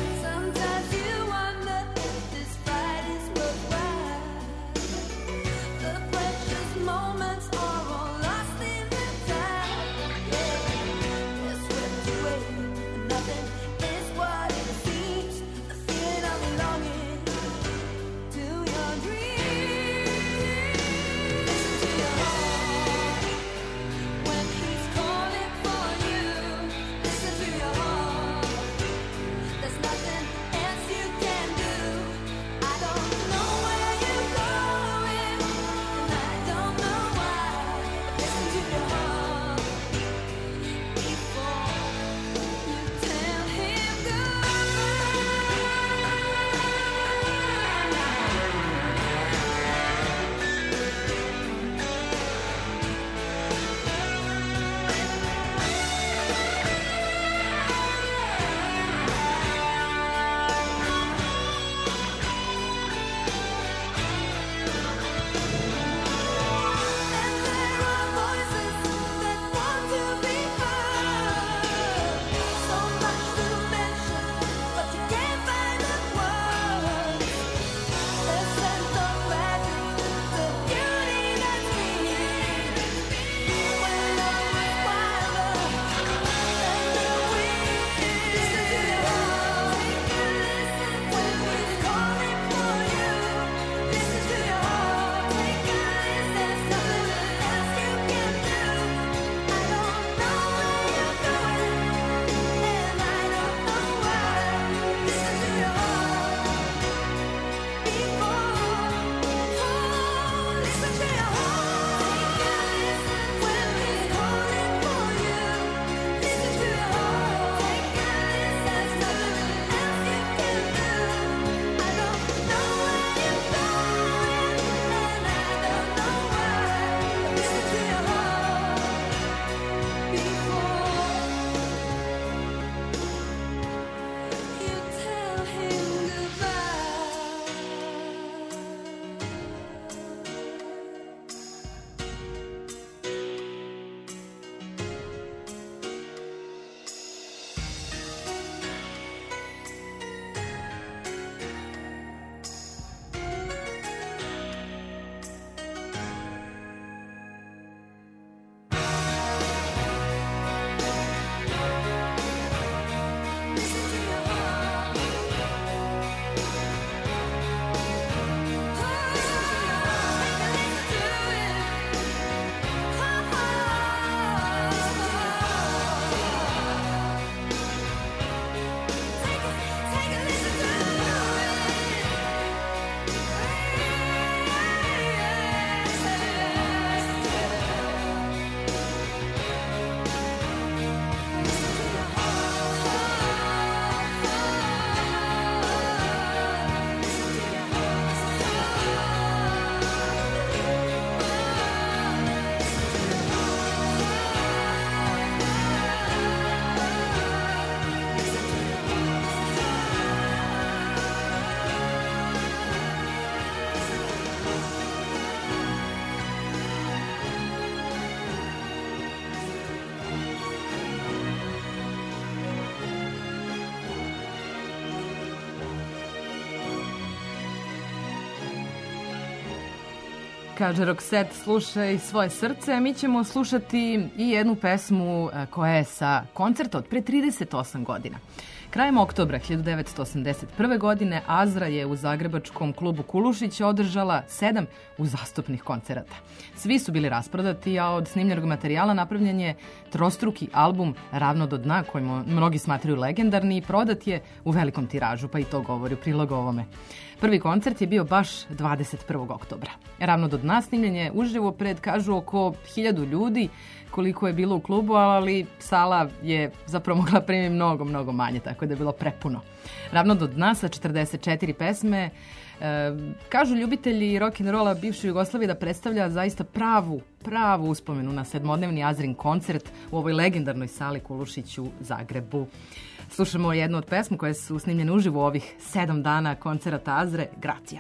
Kaže Roxette, slušaj svoje srce, a mi ćemo slušati i jednu pesmu koja je sa koncerta od pre trideset osam godina. Krajem oktobra hiljadu devetsto osamdeset prve. godine Azra je u zagrebačkom klubu Kulušić održala sedam uzastopnih koncerata. Svi su bili rasprodati, a od snimljenog materijala napravljen je trostruki album Ravno do dna, koji mnogi smatraju legendarni, i prodat je u velikom tiražu, pa i to govori u prilog ovome. Prvi koncert je bio baš dvadeset prvog oktobra. Ravno do dna snimljen je uživo pred, kažu, oko hiljadu ljudi, koliko je bilo u klubu, ali sala je zapravo mogla primiti mnogo, mnogo manje, tako da je bilo prepuno. Ravno do dna sa četrdeset četiri pesme, e, kažu ljubitelji rock'n'rolla bivše Jugoslavije da predstavlja zaista pravu, pravu uspomenu na sedmodnevni Azrin koncert u ovoj legendarnoj sali Kulušić u Zagrebu. Slušamo jednu od pesmu koje su snimljene uživo ovih sedam dana koncerata Azre, Gracija.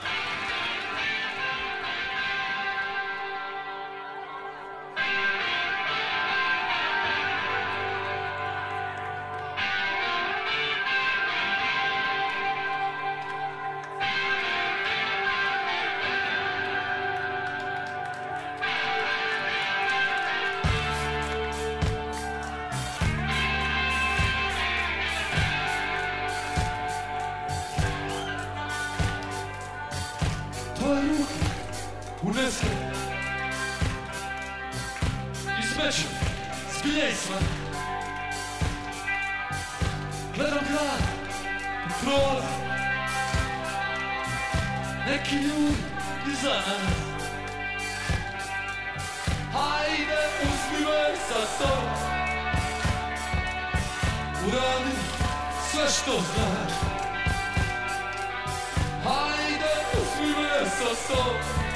Tvoje ruke unese i smećem zbilje i sve. Gledam grad u prolazu, neki ljudi iza nas. Hajde, uzmi me sa sobom, uradi sve što znaš. Hajde, uzmi me sa sobom,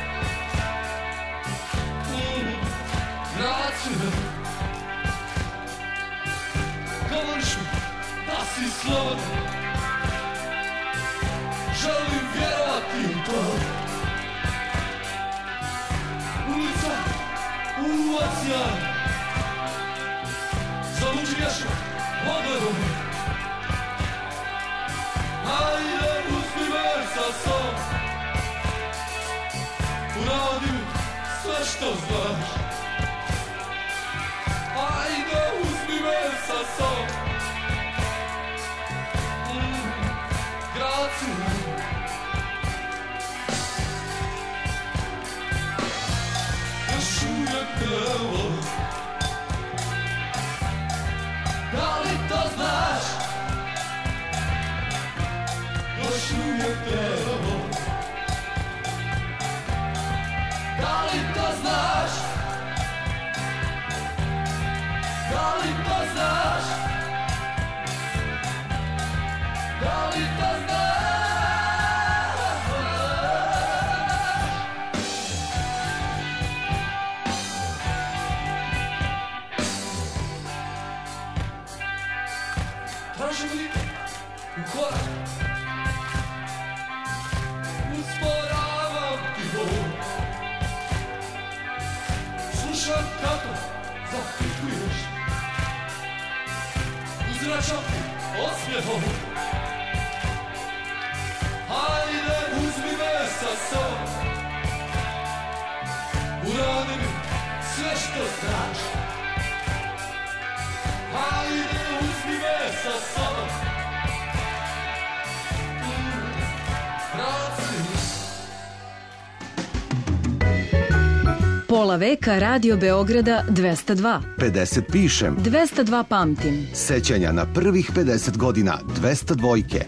mm, vraći me. Govoriš mi da si slobodan, želim vjerovati u to. Ulica u ocean, zaluči vješno pogledom. Hajde, uzmi me sa sobom, uradi mi sve što znaš. Hajde, uzmi me sa sobom, mm, grazie. Još uvijek te volim, da li to znaš? Još uvijek te volim, da li to znaš? Da li to znaš? Da li to znaš? Tražim li u korak, usporavam ti bol. Slušam kako zapikuješ, uzvraćam ti osmijehom. Hajde, uzmi me sa sobom, uradi mi sve što znaš. Hajde, uzmi me sa sobom, mm, vraci. Pola veka Radio Beograda dvesta dva. pedeset pišem. dvesta dva pamtim. Sećanja na prvih pedeset godina dvesta dvojke.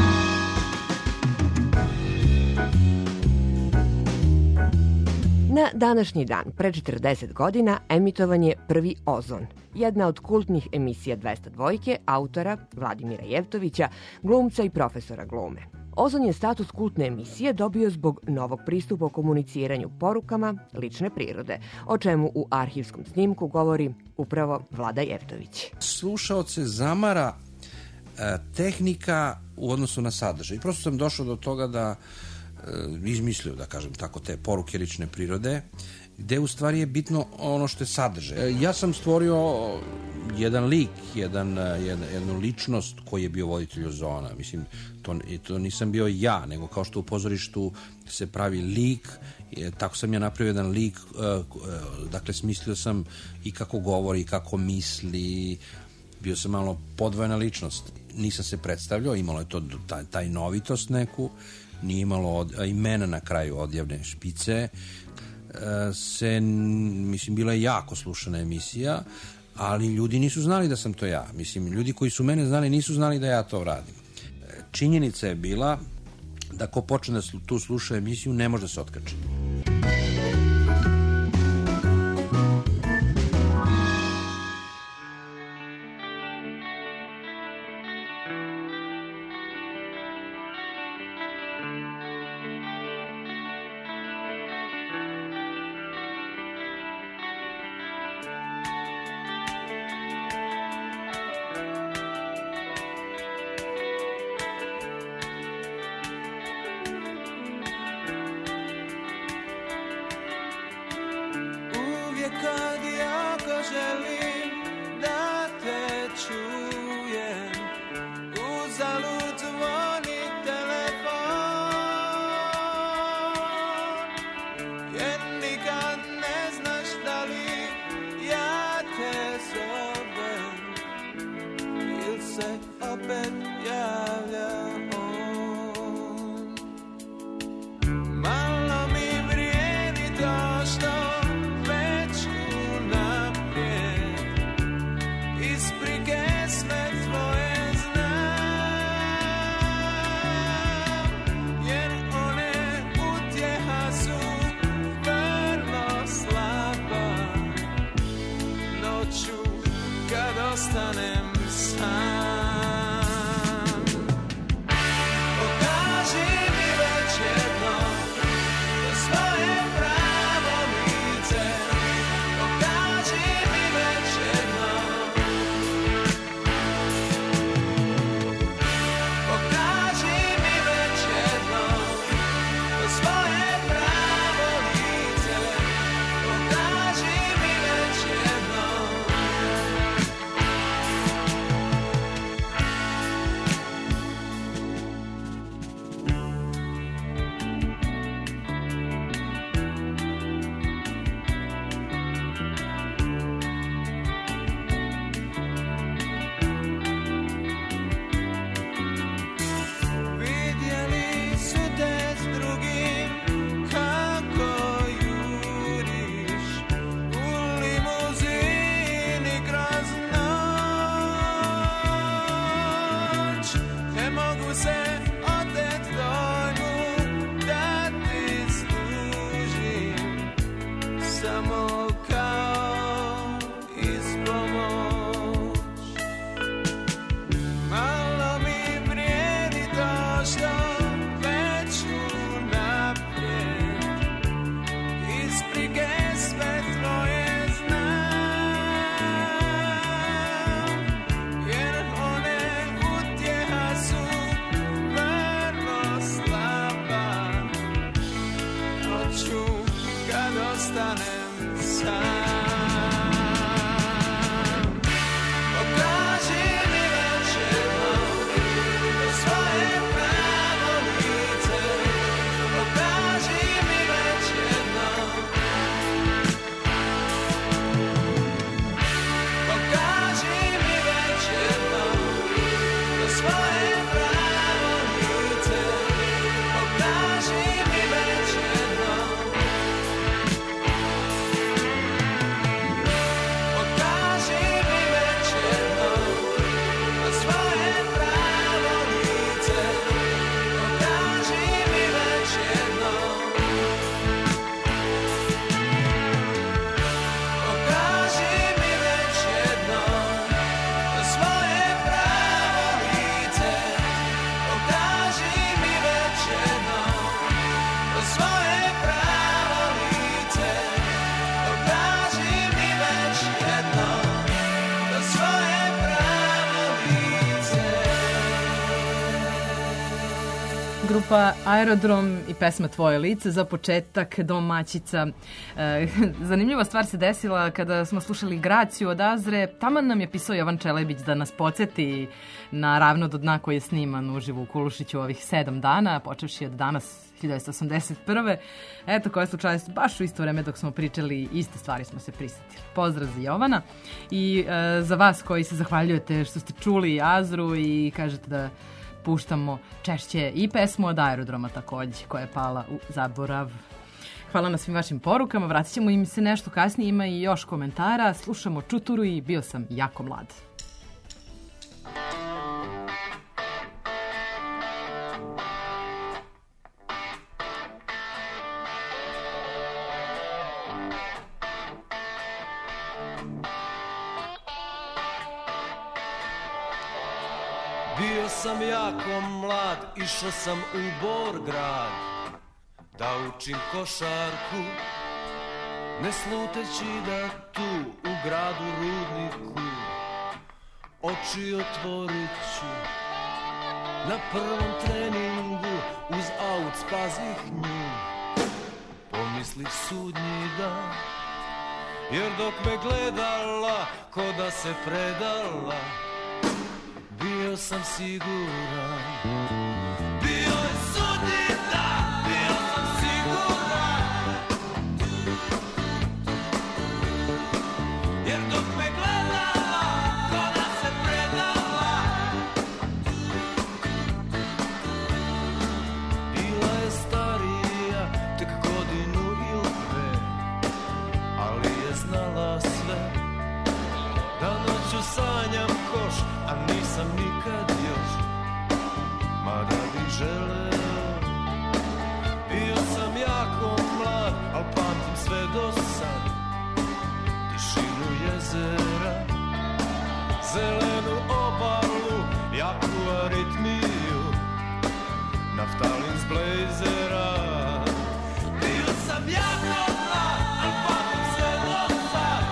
Na današnji dan, pre četrdeset godina, emitovan je prvi Ozon, jedna od kultnih emisija dvesta dvojke, autora Vladimira Jevtovića, glumca i profesora glume. Ozon je status kultne emisije dobio zbog novog pristupa o komuniciranju porukama lične prirode, o čemu u arhivskom snimku govori upravo Vlada Jevtović. Slušaoce zamara e, tehnika u odnosu na sadržaj. Prosto sam došao do toga da e, izmislio, da kažem tako, te poruke lične prirode, gde u stvari je bitno ono što je sadržaj. E, Ja sam stvorio jedan lik, jedan, jedan, jednu ličnost koji je bio voditelj Ozona. Mislim, to, to nisam bio ja, nego kao što u pozorištu se pravi lik, je, tako sam ja napravio jedan lik, uh, uh, dakle smislio sam i kako govori, i kako misli, bio sam malo podvojena ličnost. Nisam se predstavljao, imalo je to taj, taj novitost neku, nije imalo od, imena na kraju odjavne špice, uh, se, mislim, bila je jako slušana emisija, ali ljudi nisu znali da sam to ja. Mislim, ljudi koji su mene znali nisu znali da ja to radim. Činjenica je bila da ko počne da tu sluša emisiju ne može da se otkači. Kad jako želim da te čujem, uzalud zvoni telefon, jer nikad ne znaš da li ja te zovem, ili se opet javlja on. Malo mi vrijedi to što ostanem sam. Pokaži mi već jednom svoje pravo lice, pokaži mi već jednom, pokaži mi već jednom svoje pravo lice, pokaži mi već jednom. Grupa Aerodrom i pesma Tvoje lice, za početak Domaćica. E, zanimljiva stvar se desila kada smo slušali Graciju od Azre. Taman nam je pisao Jovan Čelebić da nas podsjeti na Ravno do dna koji je sniman uživo u Kulušiću ovih sedam dana, počevši od danas hiljadu devetsto osamdeset prve. Eto, koja slučajnost, baš u isto vreme dok smo pričali iste stvari smo se prisjetili. Pozdrav za Jovana i e, za vas koji se zahvaljujete što ste čuli Azru i kažete da puštamo češće i pesmu od Aerodroma takođe, koja je pala u zaborav. Hvala na svim vašim porukama, vratit ćemo im se nešto kasnije, ima i još komentara. Slušamo Čuturu i Bio sam jako mlad. Bio sam jako mlad, išao sam u Borgrad da učim košarku, ne sluteći da tu u gradu Rudniku oči otvorit ću. Na prvom treningu uz aut spazih nju, pomislih sudnji dan, jer dok me gledala ko da se predala, bio sam siguran. Bio je sudnji dan, bio sam siguran, jer dok me gledala ko da se predala, bila je starija tek godinu ili dve, ali je znala sve, da noću sanjam koš, a nisam nikad još, mada bih želeo. Bio sam jako mlad, al pamtim sve do sad, tišinu jezera, zelenu obalu, jaku aritmiju, naftalin s blejzera. Bio sam jako mlad, al pamtim sve do sad,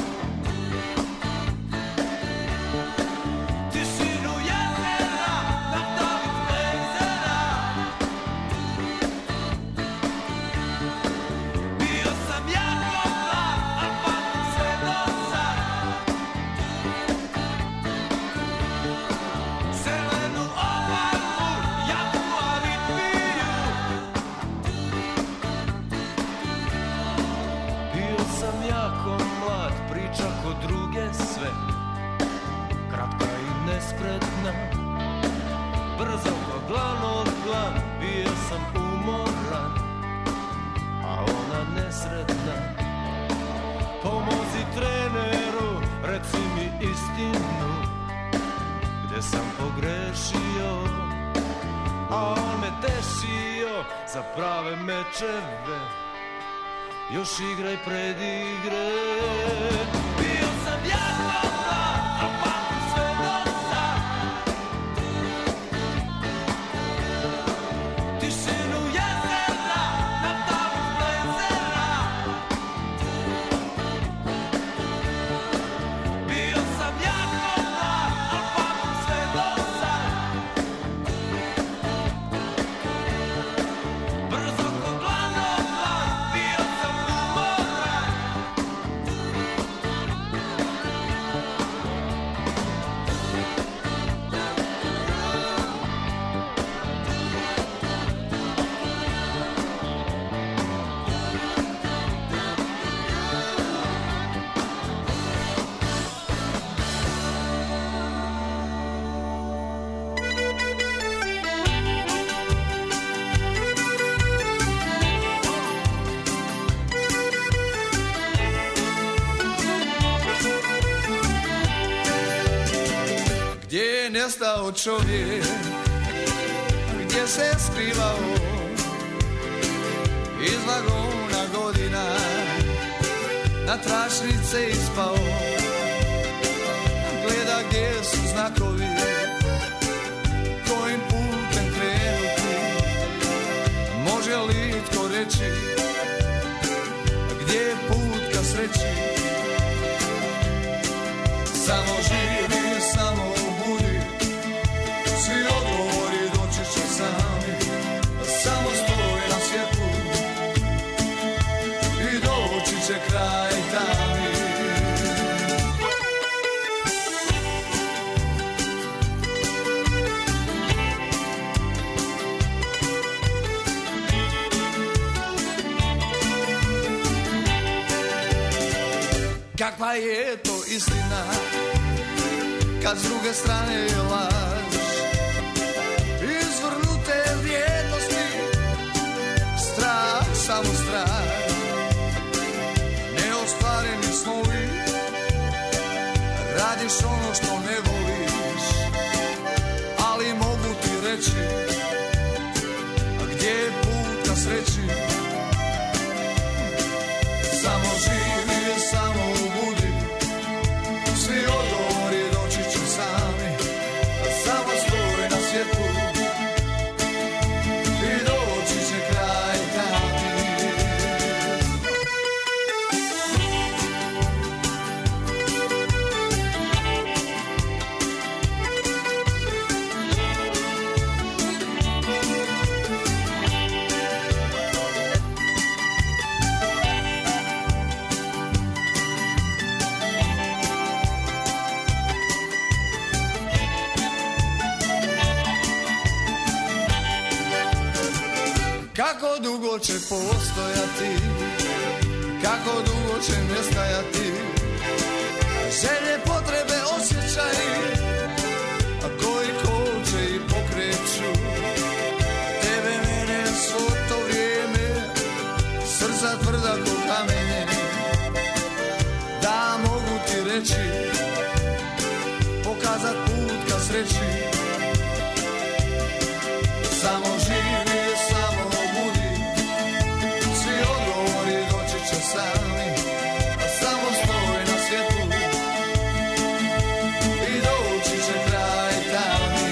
nespretna, brzo ko glan od glan, bio sam umoran, a ona nesretna. Pomozi treneru, reci mi istinu, gde sam pogrešio, a on me tešio za prave mečeve, još igraj predigre. Bio sam jako mlad, a pamtim sve do sad, tišinu jezera, naftalin s blejzera. Bio sam jako mlad, a pamtim sve do sad, brzo ko glan od glan, bio sam umoran. Gdje je nestao čovjek, gdje se skrivao, iz vagona godina na tračnice ispao. Gleda gdje su znakovi, kojim putem krenuti, može li tko reći gdje je put ka sreći. Samo živi, samo budi, svi odgovori doći će sami. kakva je to istina, kad s druge strane je laž. Izvrnute vrijednosti, strah, samo strah. Neostvareni snovi, radiš ono što ne voliš, ali mogu ti reći, a gdje je put ka sreći? Samo živi, samo budi, svi odgovori doći će sami, samo stoj na svijetu i doći će kraj tami. Kako dugo će postojati, kako dugo će nestajati želje, potrebe, osjećaji, a koji koče i pokreću tebe, mene, svo to vrijeme, srca tvrda ko kamenje. Da, mogu ti reći, pokazat put ka sreći. Samo živi, samo budi, svi odgovori doći će sami, a samo stoj na svijetu i doći će kraj tami.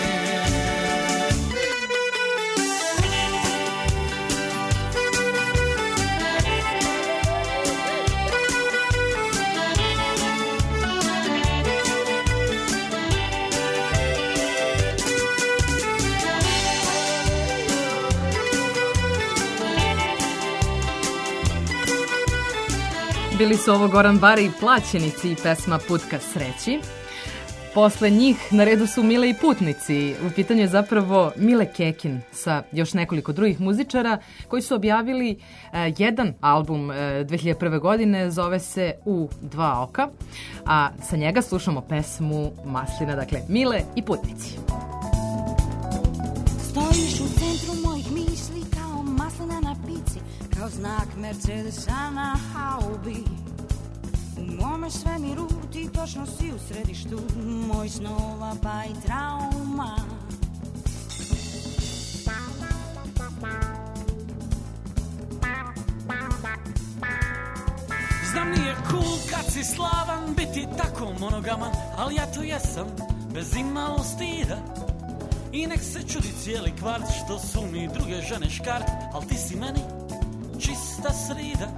Bili su ovo Goran Bari i Plaćenici i pesma Put ka sreći. Posle njih na redu su Mile i Putnici. U pitanju je zapravo Mile Kekin sa još nekoliko drugih muzičara koji su objavili eh, jedan album eh, dve hiljade prve. godine, zove se U dva oka, a sa njega slušamo pesmu Maslina, dakle Mile i Putnici. Stojiš u centru mojih misli kao maslina na pici, kao znak Mercedesa na haubi. U mome svemiru ti točno si u središtu moj snova pa i trauma. Znam nije cool kad si slavan biti tako monogaman, ali ja to jesam bez imalo stida. I nek se čudi cijeli kvart što su mi druge žene škart, al ti si meni čista srida.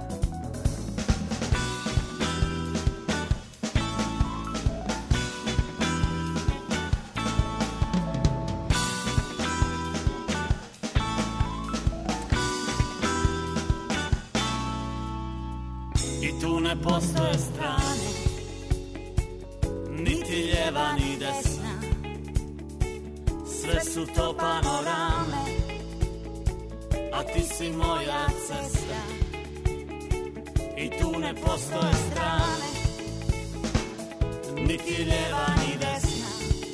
I tu ne postoje strane, niti ljeva ni desna, sve su to panorame, a ti si moja cesta. I tu ne postoje strane, niti ljeva ni desna,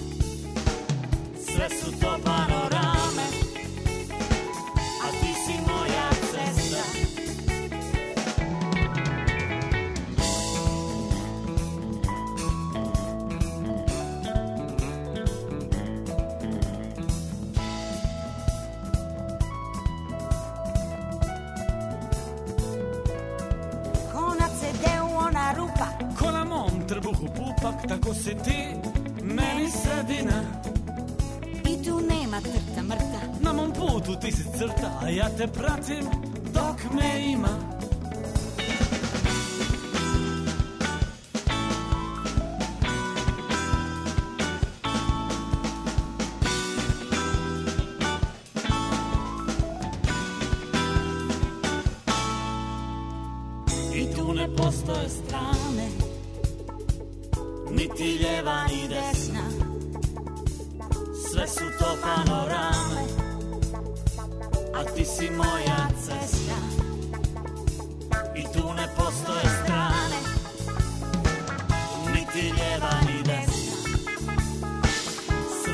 sve su to panorame, a ti si moja cesta. Trbuhu pupak, tako si ti meni sredina. I tu nema trta mrta, na mom putu ti si crta, a ja te pratim dok me ima. I tu ne postoje strane, niti ljeva ni desna, sve su to panorame, a ti si moja cesta. I tu ne postoje strane,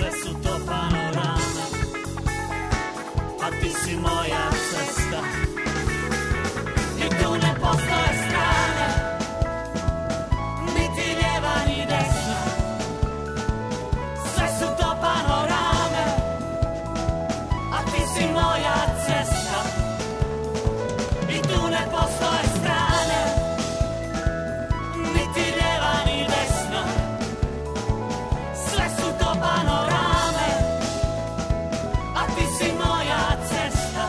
sve su to panorame, a ti si moja cesta. I tu ne postoje strane, niti lijeva ni desna. Sve su to panorame, a ti si moja cesta. I tu ne postoje strane, niti lijeva ni desna. Sve su to panorame, a ti si moja cesta.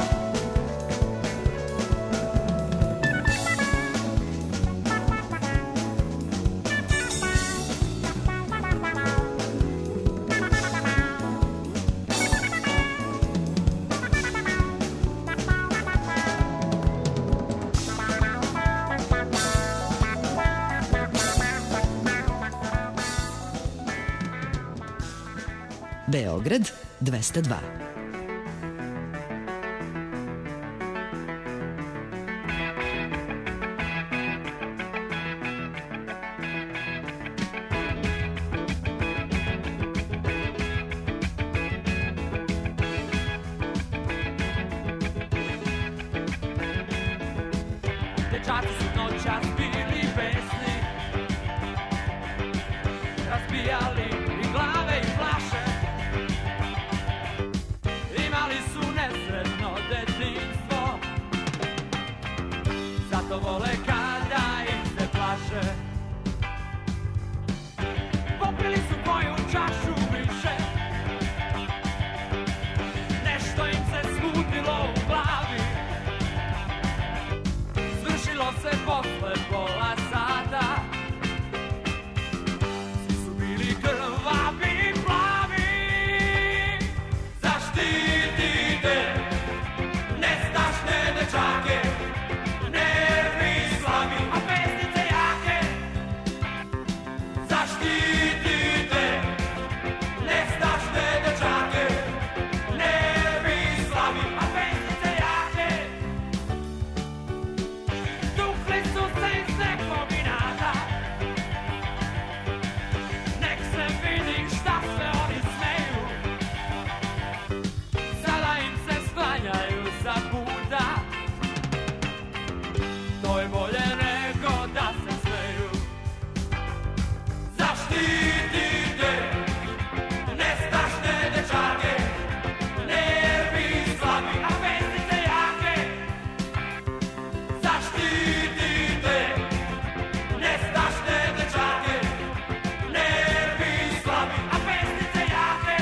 Beograd dvesta dva. Dečaci su noćas bili besni, razbijali i glave i flaše. Imali su nesretno detinjstvo, zato vole kada ih se plaše. Popili su moju čašu više, nešto im se smutilo u glavi. Svršilo se posle pola sata, svi su bili krvavi i plavi. Zaštitite nestašne dečake, nervi slabi, a pesnice jake. Zaštitite nestašne dečake, nervi slabi, a pesnice jake. Tukli su se iz nekog inata, nek se vidi šta se oni smeju. Sada im se sklanjaju za puta, to je bolje nego da se smeju. Zaštitite nestašne dečake, nervi slabi, a pesnice jake. Zaštitite nestašne dečake, nervi slabi, a pesnice jake.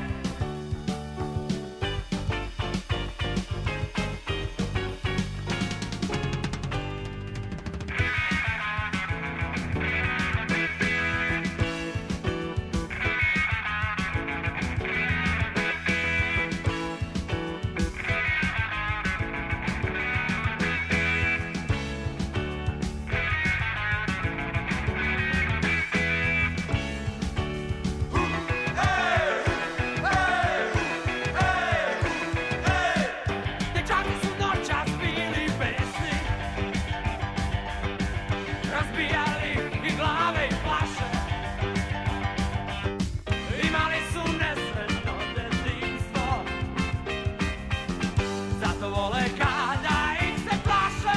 Dečaci su noćas bili besni, razbijali i glave i flaše. Imali su nesretno detinjstvo, zato vole kada ih se plaše.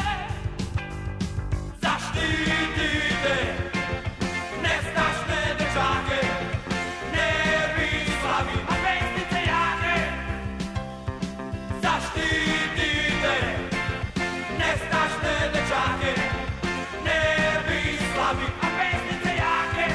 Zaštitite nestašne dečake, nervi slabi, a pesnice jake. Zaštitite nestašne dečake, nervi slabi, a pesnice jake.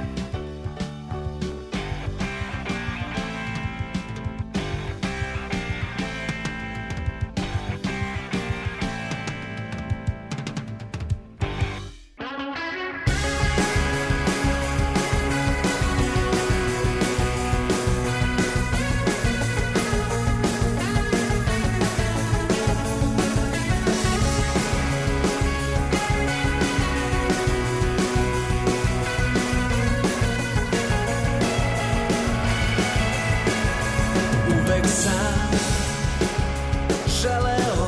Uvek sam želeo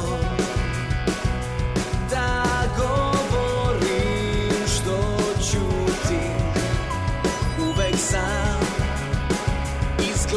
da govorim što ćutim. Uvek sam iz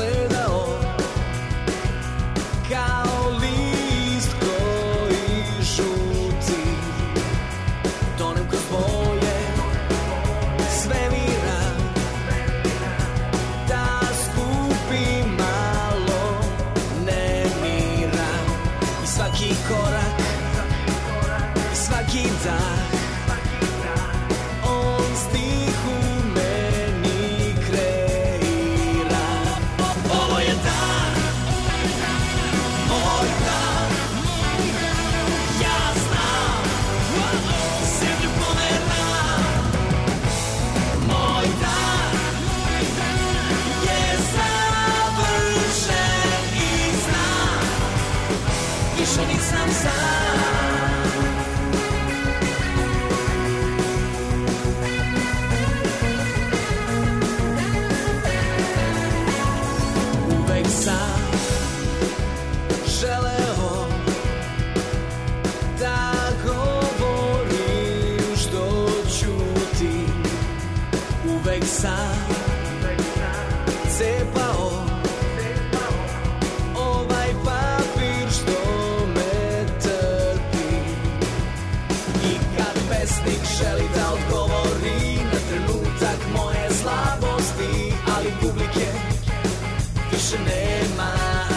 više nema.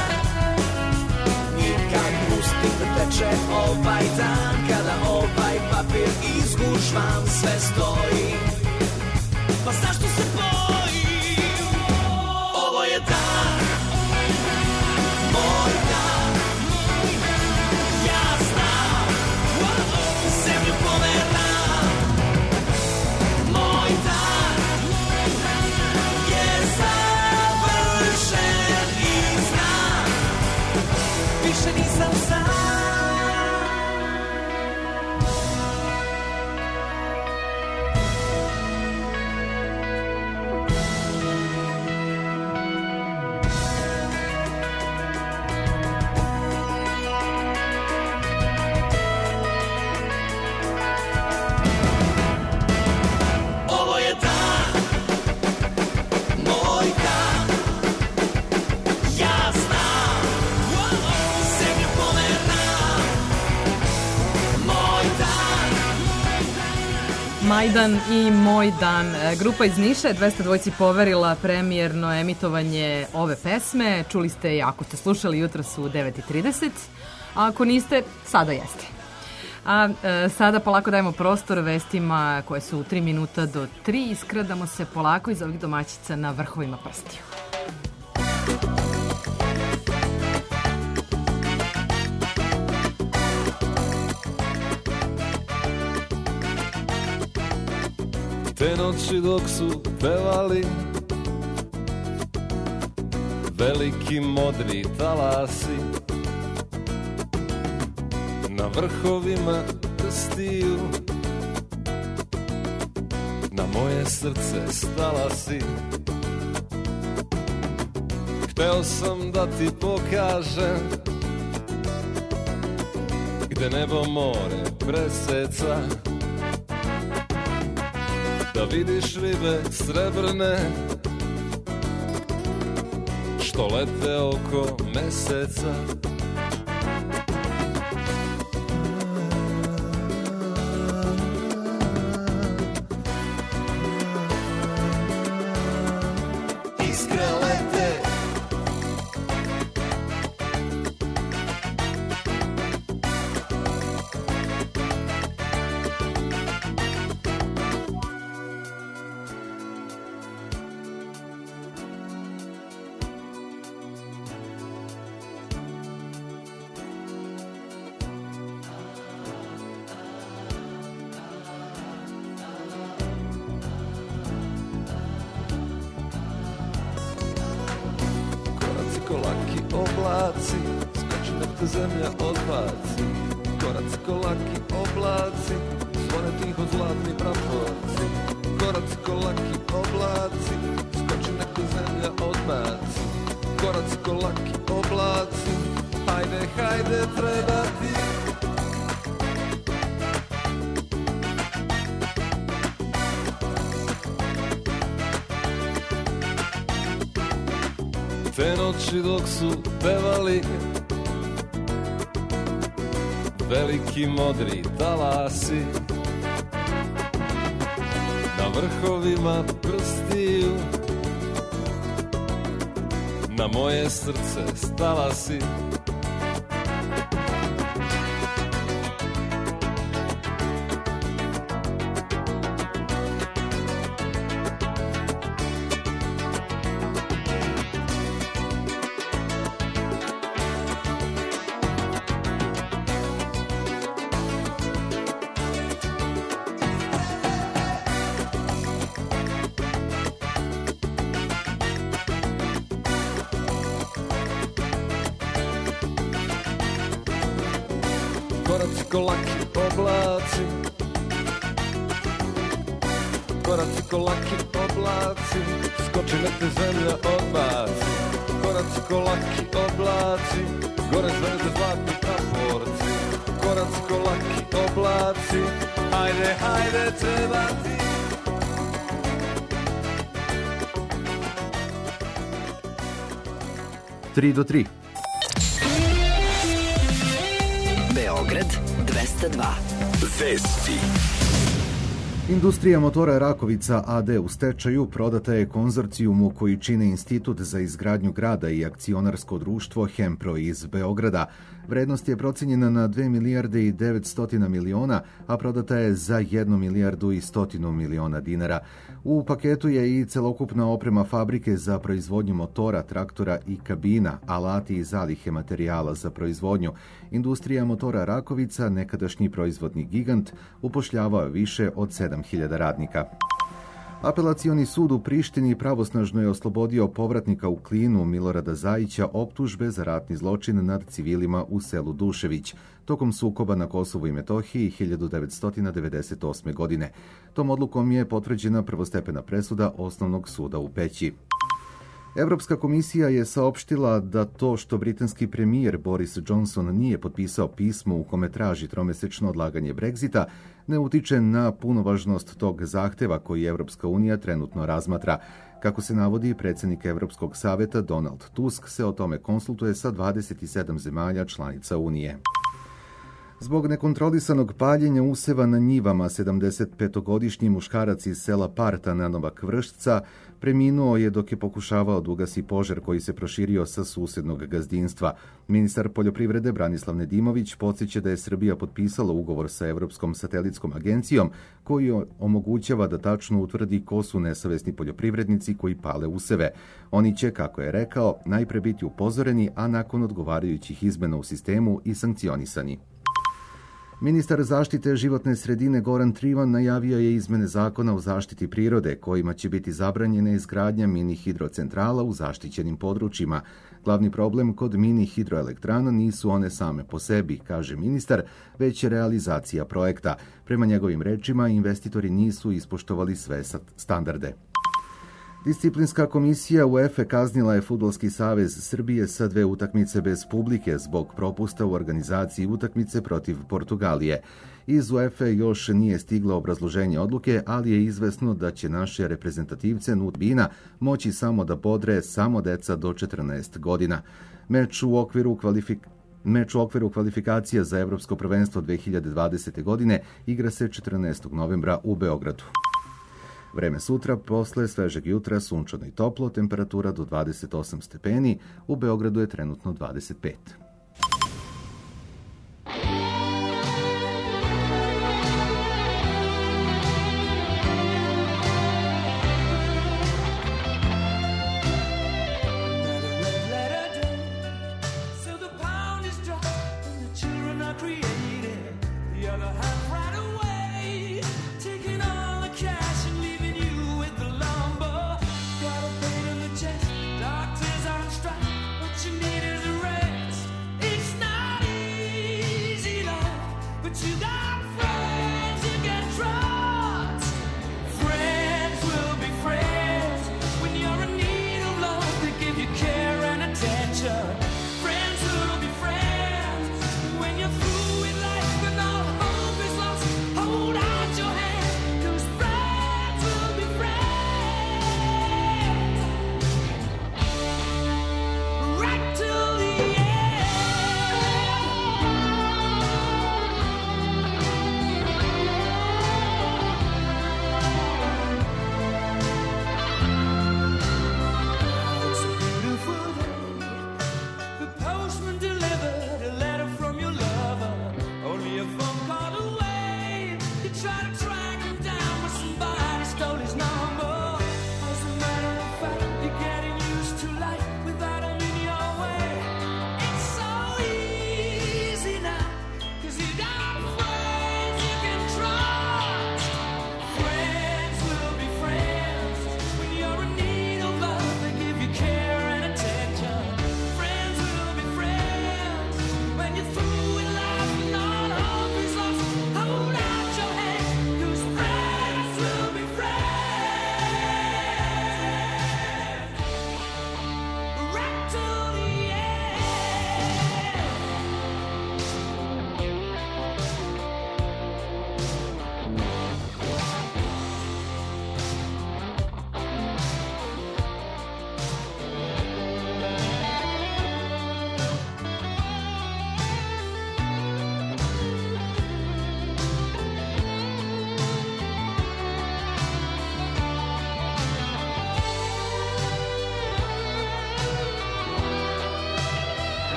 I kad pustim da teče ovaj dan, kada ovaj papir izgužvam, sve stoji. Pa zašto se bojim? Ovo je dan, moj dan. Ja znam, zemlju pomeram. Moj dan je završen i znam, više nisam sam. Ovo je dan, moj dan. Ja znam, zemlju pomeram. Moj dan. Majdan i Moj dan. E, Grupa iz Niša je dvesta dvojci poverila premijerno emitovanje ove pesme. Čuli ste je ako ste slušali jutros u devet i trideset, a ako niste, sada jeste. A e, sada polako dajemo prostor vestima koje su u tri minuta do tri. Iskradamo se polako iz ovih domaćica na vrhovima prstiju. Te noći dok su pevali veliki modri talasi, na vrhovima prstiju na moje srce stala si. Hteo sam da ti pokažem gde nebo more preseca, da vidiš ribe srebrne što lete oko meseca. Iskre lete, kolaki oblaci, skoči nek te zemlja odbaci. Koraci kolaki oblaci, zvone tiho zlatni praporci. Koraci kolaki oblaci, skoči nek te zemlja odbaci. Koraci kolaki oblaci, hajde, hajde, treba ti. Te noći dok su pevali veliki modri talasi, na vrhovima prstiju na moje srce stala si. Koraci kolaki oblaci, koraci kolaki oblaci, skoči nek te zemlja odbaci. Koraci kolaki oblaci, gore zvezde zlatni praporci. Koraci kolaki oblaci, hajde, hajde, treba ti. tri do tri. Beograd dvesta dva. Vesti. Industrija motora Rakovica a de u stečaju prodata je konzorcijumu koji čine Institut za izgradnju grada i akcionarsko društvo Hempro iz Beograda. Vrednost je procenjena na dve milijarde i devetsto miliona, a prodata je za jednu milijardu i stotinu miliona dinara. U paketu je i celokupna oprema fabrike za proizvodnju motora, traktora i kabina, alati i zalihe materijala za proizvodnju. Industrija motora Rakovica, nekadašnji proizvodni gigant, upošljavao je više od sedam hiljada radnika. Apelacioni sud u Prištini pravosnažno je oslobodio povratnika u Klinu Milorada Zajića optužbe za ratni zločin nad civilima u selu Dušević tokom sukoba na Kosovu i Metohiji hiljadu devetsto devedeset osme. godine. Tom odlukom je potvrđena prvostepena presuda Osnovnog suda u Peći. Evropska komisija je saopštila da to što britanski premijer Boris Johnson nije potpisao pismo u kome traži tromesečno odlaganje Brexita ne utiče na punovažnost tog zahteva koji Evropska unija trenutno razmatra. Kako se navodi, predsjednik Evropskog saveta Donald Tusk se o tome konsultuje sa dvadeset sedam zemalja članica Unije. Zbog nekontrolisanog paljenja useva na njivama, sedamdesetpetogodišnji muškarac iz sela Parta na Novak Vršca preminuo je dok je pokušavao da ugasi požar koji se proširio sa susednog gazdinstva. Ministar poljoprivrede Branislav Nedimović podsjeća da je Srbija potpisala ugovor sa Evropskom satelitskom agencijom koji omogućava da tačno utvrdi ko su nesavesni poljoprivrednici koji pale useve. Oni će, kako je rekao, najpre biti upozoreni, a nakon odgovarajućih izmena u sistemu i sankcionisani. Ministar zaštite životne sredine Goran Trivan najavio je izmene zakona o zaštiti prirode, kojima će biti zabranjena izgradnja mini hidrocentrala u zaštićenim područjima. Glavni problem kod mini hidroelektrana nisu one same po sebi, kaže ministar, već realizacija projekta. Prema njegovim rečima, investitori nisu ispoštovali sve standarde. Disciplinska komisija UEFA kaznila je Fudbalski savez Srbije sa dve utakmice bez publike zbog propusta u organizaciji utakmice protiv Portugalije. Iz UEFA još nije stiglo obrazloženje odluke, ali je izvesno da će naše reprezentativce Nutbina moći samo da bodre samo deca do četrnaest godina. Meč u okviru kvalifikacije Meč u okviru kvalifikacija za Evropsko prvenstvo dve hiljade dvadesete. godine igra se četrnaestog novembra u Beogradu. Vreme sutra, posle svežeg jutra, sunčano i toplo, temperatura do dvadeset osam stepeni, u Beogradu je trenutno dvadeset pet. Doctors on strike, what you need is a rest.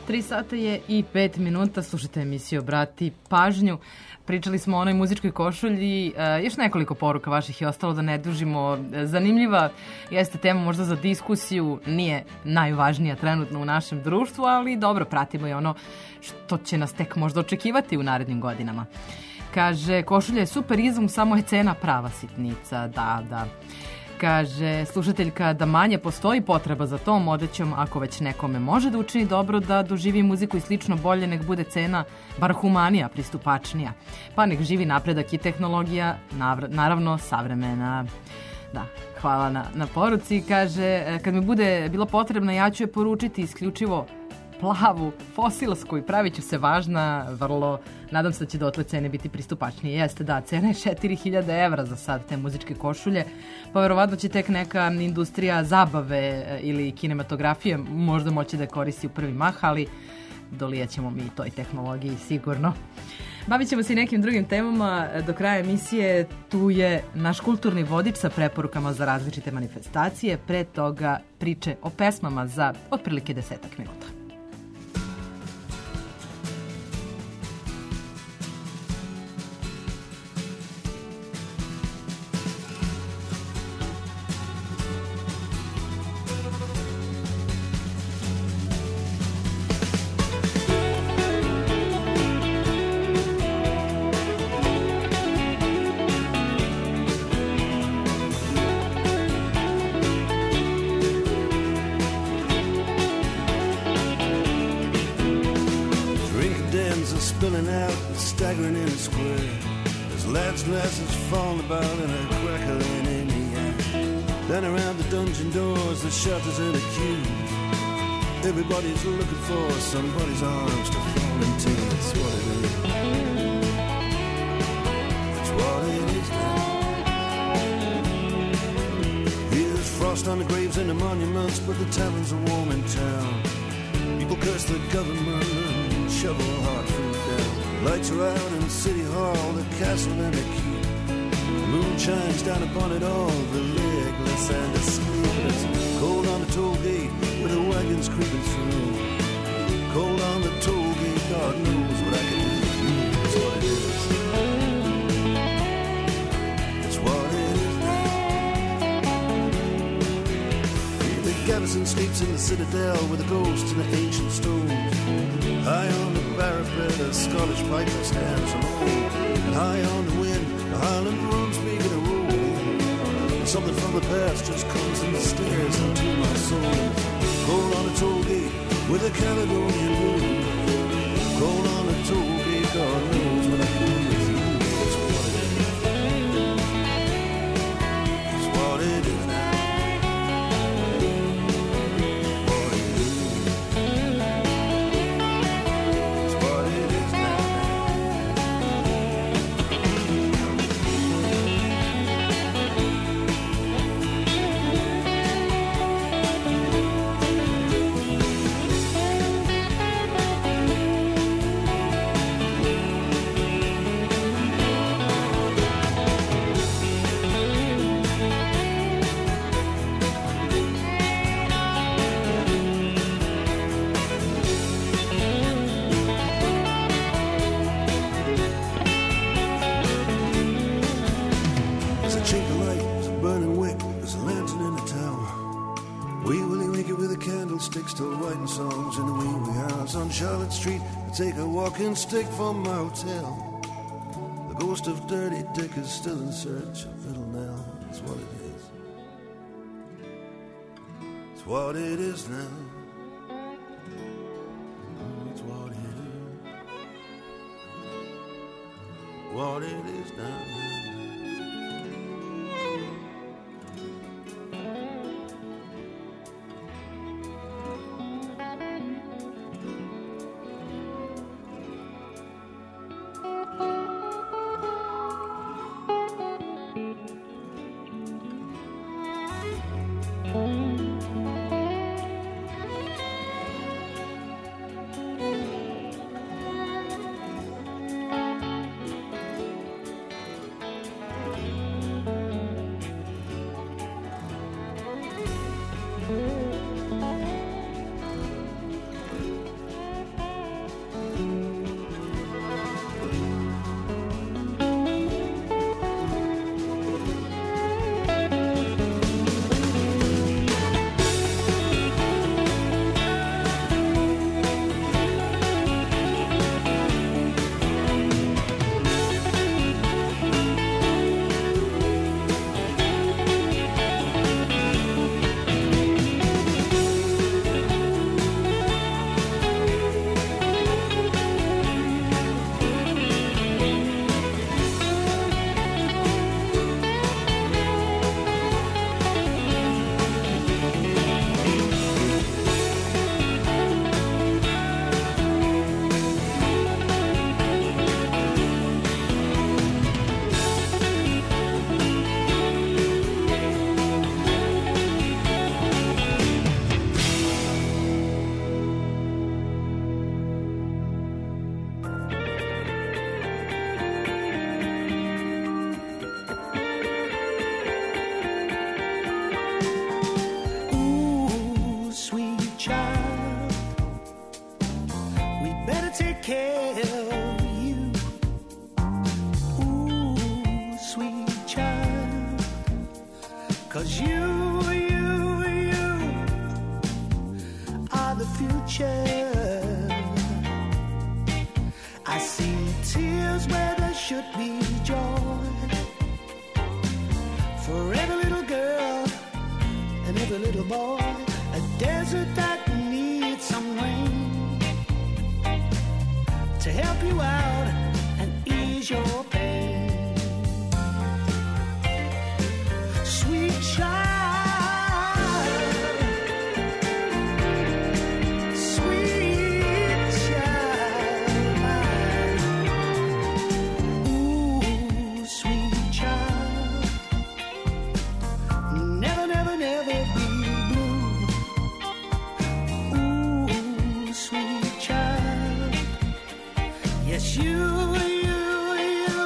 Tri sata je i pet minuta, slušajte emisiju Obrati pažnju. Pričali smo o onoj muzičkoj košulji, e, još nekoliko poruka vaših je ostalo da ne dužimo. Zanimljiva jeste tema možda za diskusiju, nije najvažnija trenutno u našem društvu, ali dobro, pratimo i ono što će nas tek možda očekivati u narednim godinama. Kaže, košulja je super izum, samo je cena prava sitnica, da, da. Kaže slušateljka da manje postoji potreba za tom odećom, ako već nekome može da učini dobro da doživi muziku i slično, bolje nek bude cena bar humanija, pristupačnija. Pa nek živi napredak i tehnologija, navr- naravno savremena. Da, hvala na, na poruci. Kaže, kad mi bude bilo potrebno, ja ću je poručiti isključivo plavu, fosilsku i pravit ću se važna, vrlo, nadam se da će dotle cene biti pristupačnije. Jeste, da, cena je četiri hiljade evra za sad te muzičke košulje, pa verovatno će tek neka industrija zabave ili kinematografije možda moći da koristi u prvi mah, ali dolijat ćemo mi toj tehnologiji sigurno. Bavit ćemo se i nekim drugim temama. Do kraja emisije tu je naš kulturni vodič sa preporukama za različite manifestacije, pre toga priče o pesmama za otprilike desetak minuta. spilling out and staggering in the square. There's lads' glasses falling about and a crackling in the air. Then around the dungeon doors, the shutters and the queues. Everybody's looking for somebody's arms to fall into. That's what it is. That's what it is now. Here's frost on the graves and the monuments, but the taverns are warm in town. People curse the government and shovel hard food down. Lights are out in City Hall, the castle and the keep. The moon shines down upon it all, the legless and the sleepless. Cold on the toll gate with the wagons creeping through. Cold on the toll gate, God knows what I can do for you. That's what it is. That's what it is now. The garrison sleeps in the citadel with the ghosts and the ancient stones. High on the parapet, a Scottish piper stands alone. And high on the wind, the Highland drums begin to roll. And something from the past just comes and stares into my soul. Cold on the toll gate with a Caledonian moon. Cold on the toll gate, God knows what I can do with you. That's what it is. That's what it is now. Charlotte Street, I take a walking stick from my hotel. The ghost of Dirty Dick is still in search of Little Nell. That's what it is. It's what it is now. It's what it is. What it is now. better take care of you. Ooh, sweet child, 'cause you, you, you are the future. I see tears where there should be joy, for every little girl and every little boy, a desert that needs some rain to help you out and ease your pain. Sweet child, sweet child mine. Ooh, sweet child, never, never, never be blue. Ooh, sweet child, yes, you, you, you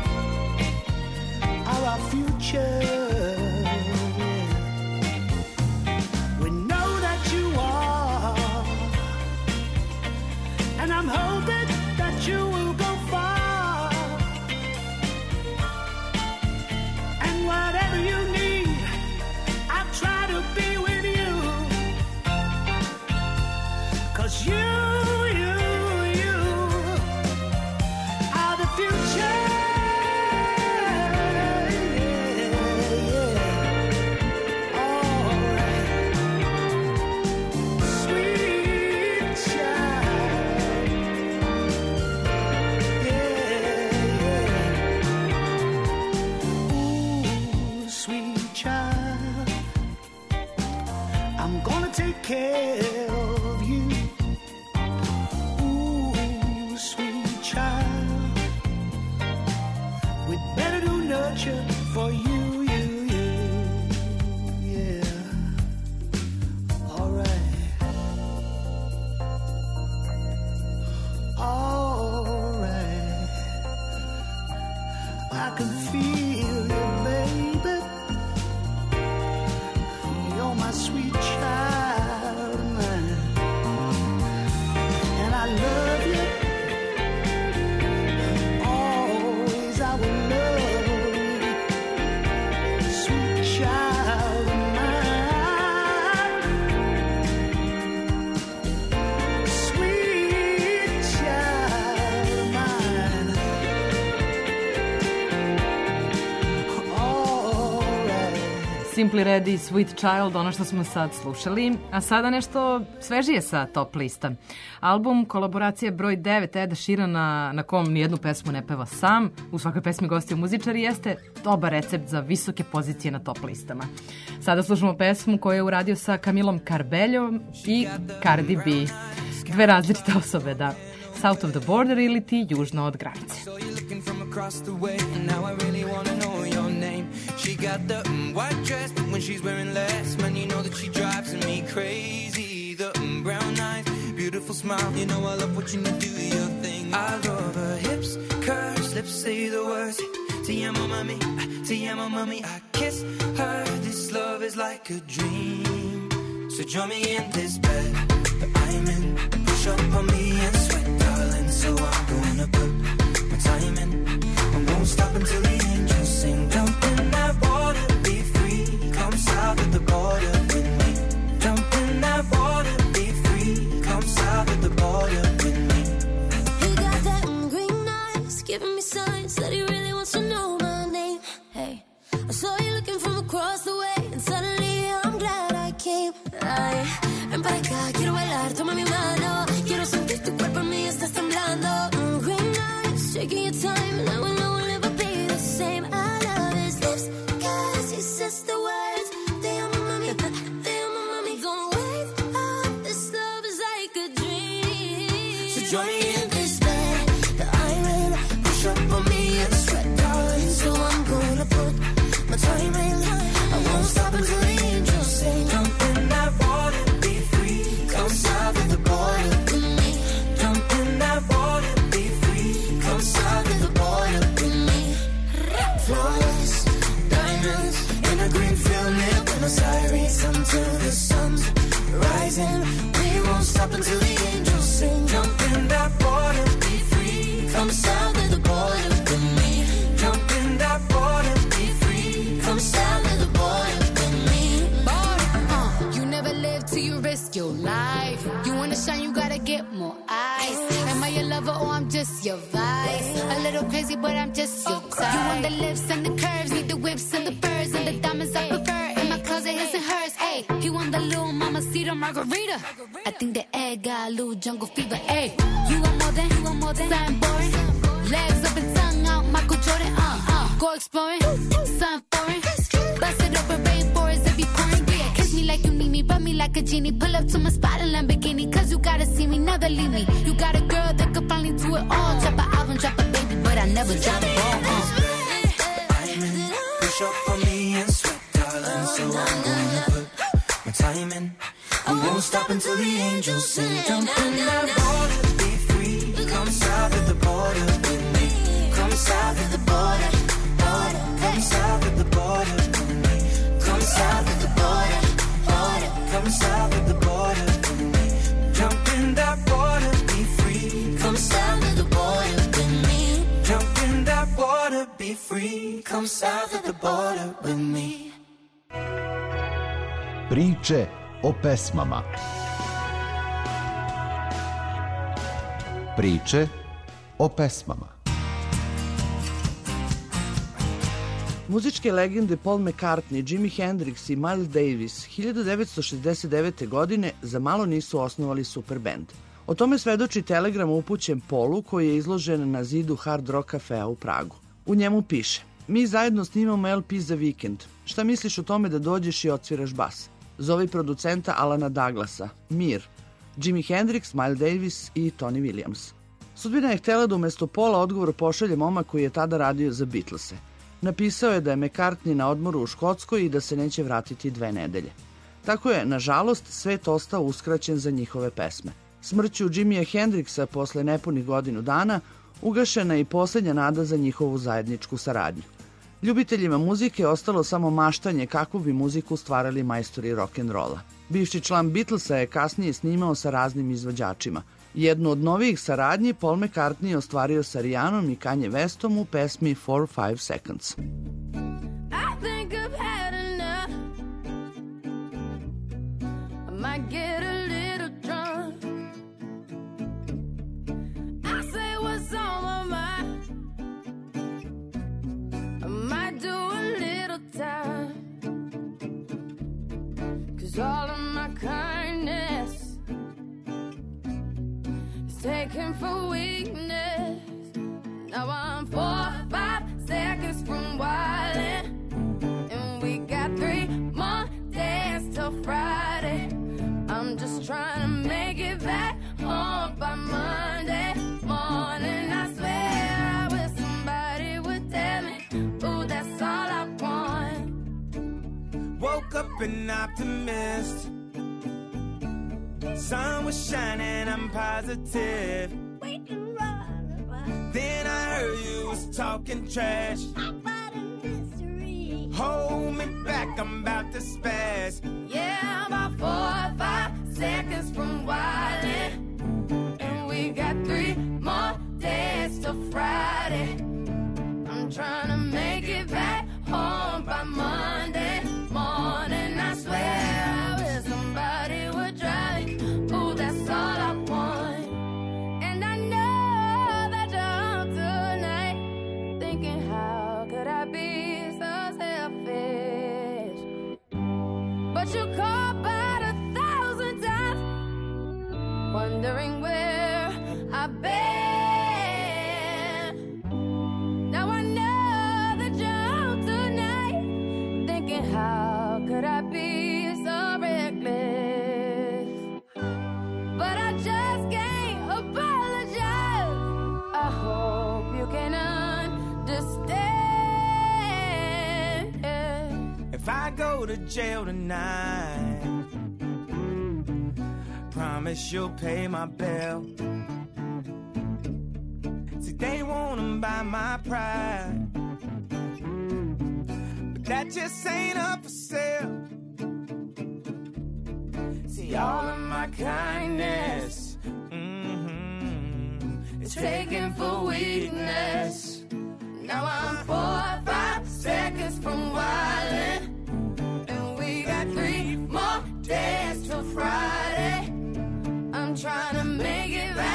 are our future. We know that you are, and I'm hoping that you will go far. And whatever you need, I'll try to be with you. 'Cause you, you, you are the future. Yeah, yeah. All right. Sweet child. Yeah, yeah. Ooh, sweet child, I'm gonna take care of you. Ooh, sweet child, we'd better do nurture for you, you, you. Yeah. All right. All right. I can feel you, baby. You're my sweet child of mine, and I love you. Always I will love you, sweet child of mine. Sweet child of mine. All right. Simply Red i Sweet Child, ono što smo sad slušali. A sada nešto svežije sa top lista. Album kolaboracije broj devet Eda Sheerana, na kom nijednu pesmu ne peva sam, u svakoj pesmi gostio muzičari, jeste dobar recept za visoke pozicije na top listama. Sada slušamo pesmu koju je uradio sa Camilom Cabello i Cardi B. Dve različite osobe, da. South of the Border ili ti južno od granice. Looking from across the way, and now I really wanna know your name. She got the mm, white dress, but when she's wearing less, man, you know that she drives me crazy. The mm, brown eyes, beautiful smile, you know I love watching you do your thing. I love her hips, curves, lips say the words. Te amo, mami, te amo, mami. I kiss her. This love is like a dream. So join me in this bed that I'm in. Push up on me and sweat, darling. So I'm gonna put my time in. I won't stop until the angels sing. Jump in that water, be free. Come south of the border with me. Jump in that water, be free. Come south of the border with me. He got that mm, green eyes, giving me signs that he really wants to know my name. Hey, I saw you looking from across the way, and suddenly I'm glad I came. Ay, ven para acá, quiero bailar, toma mi mano. Quiero sentir tu cuerpo en mí, estás temblando. Mm, green eyes, taking your time, and I will know we'll never be the same. I love his lips, cause he says the words. Te amo, mami, te amo, mami. Don't wake up, this love is like a dream. So join me in this bed that I'm in. Push up on me and sweat, darling. So I'm gonna put my time in. I won't stop until the angels sing. Jump in that water, be free. Come south of the border with me. Jump in that water, be free. Come south of the border with me. Flawless diamonds in a green field near Buenos Aires until the sun's rising. We won't stop until the angels sing. Jump in that water. more ice. Am I your lover or I'm just your vice? A little crazy, but I'm just your type. You want the lips and the curves, need the whips and the furs and the diamonds I prefer. In my closet, his and hers. Ayy, he want the little mamacita margarita. I think the egg got a little jungle fever. Ayy, you want more than, you want more than something boring. Legs up and tongue out, Michael Jordan. Uh, uh, go exploring, something foreign. Bust it open, rainforest if you pouring. Yeah, kiss me like you need me, rub me like a genie. Pull up to my spot in Lamborghini, cause you gotta see me, never leave me. You got a girl that could finally do it all. Drop an album, drop a baby, but I never drop a ball. Uh. Push up on me and sweat, darling. So I'm gonna put my time in. I won't stop until the angels sing. Jump in that water, be free. Come south of the border with me. Come south of the border, border. Come south of the border with me. Come south of the border, border. Come south of the border with me. Jump in that water, be free. Come south of the border with me. Jump in that water, be free. Come south of the border with me. Priče o pesmama. Priče o pesmama. Muzičke legende Paul McCartney, Jimi Hendrix i Miles Davis hiljadu devetsto šezdeset devete. godine za malo nisu osnovali superband. O tome svedoči telegram upućen Paulu koji je izložen na zidu Hard Rock kafea u Pragu. U njemu piše: mi zajedno snimamo L P za vikend. Šta misliš o tome da dođeš i odsviraš bas? Zovi producenta Alana Douglasa, Mir, Jimi Hendrix, Miles Davis i Tony Williams. Sudbina je htjela da umesto Paula odgovor pošalje momak koji je tada radio za Beatlese. Napisao je da je McCartney na odmoru u Škotskoj i da se neće vratiti dve nedelje. Tako je, nažalost, svet ostao uskraćen za njihove pesme. Smrću Jimija Hendrixa posle nepunih godinu dana ugašena je i posljednja nada za njihovu zajedničku saradnju. Ljubiteljima muzike ostalo samo maštanje kakvu bi muziku stvarali majstori rock'n'rolla. Bivši član Beatlesa je kasnije snimao sa raznim izvođačima. Jednu od novijih saradnji Paul McCartney je ostvario sa Rihannom i Kanye Westom u pesmi four five seconds. I think I've had enough. I might get a little drunk. I say what's on my mind. I might do a little time. Cause all of my kindness is taken for weakness. Now I'm four, five seconds from wildin', and we got three more days till Friday. I'm just trying to make it back home by Monday morning. I swear I wish somebody would tell me, ooh, that's all I want. Woke up an optimist. Sun was shining, I'm positive. Then I heard you was talking trash. Hold me back, I'm about to spaz. Yeah, I'm about four or five seconds from wildin', and we got three more days till Friday. I'm trying to make it back home by Monday morning. I swear I wish somebody would drive me. Ooh, that's all I want. And I know that you're home tonight, thinking how could I be so selfish? But you called about a thousand times, wondering where I've been. Now I know that you're home tonight, thinking how could I be so reckless? But I just can't apologize. I hope you can understand. If I go to jail tonight, promise you'll pay my bill. See, they wanna buy my pride, but that just ain't up for sale. See, all of my kindness, mm-hmm, It's taken for weakness. Now I'm four or five seconds from wildin', and we got three more days till Friday. I'm trying to make it right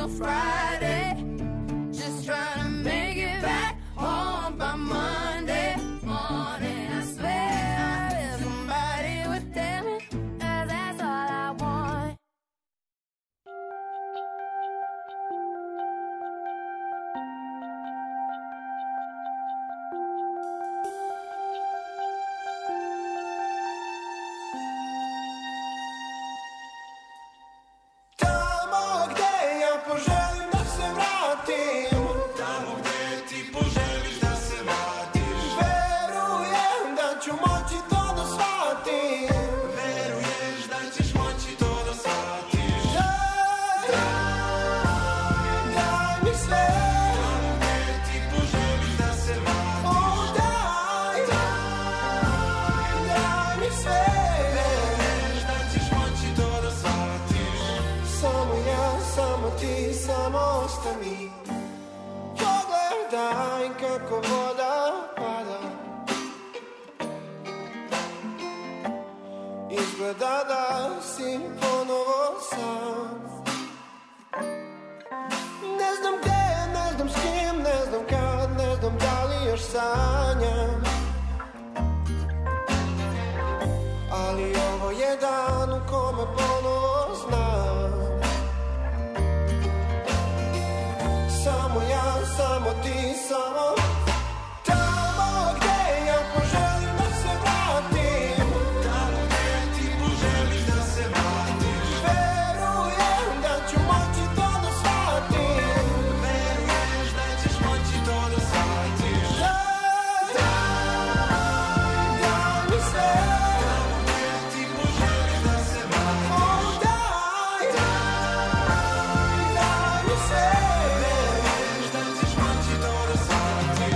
till Friday. Just trying to make it back home by Monday morning. I swear I wish somebody would tell me that that's all I want. Tamo gde ja poželim da se vratim, tamo gde ti poželiš da se vratiš, verujem da ću moći to da shvatim, veruješ da ćeš moći to da shvatiš. Daj, daj mi sve, tamo gde ti poželiš da se vratiš. O, daj, daj, daj mi sve, veruješ da ćeš moći to da shvatiš. Samo ja, samo ti, samo ostani. Pogledaj kako voda pada. Izgleda da si ponovo sam. Ne znam gde, ne znam s kim, ne znam kad, ne znam da li još sanjam. Ali ovo je dan u kome ponovo znam. Samo ja, samo ti, samo tamo gde ja poželim da se vratim, tamo gde ti poželiš da se vratiš, verujem da ću moći to da shvatim, veruješ da ćeš moći to da shvatiš. Daj, daj, daj mi sve, tamo gde ti poželiš da se vratiš. O, daj, daj, daj mi sve, veruješ da ćeš moći to da shvatiš.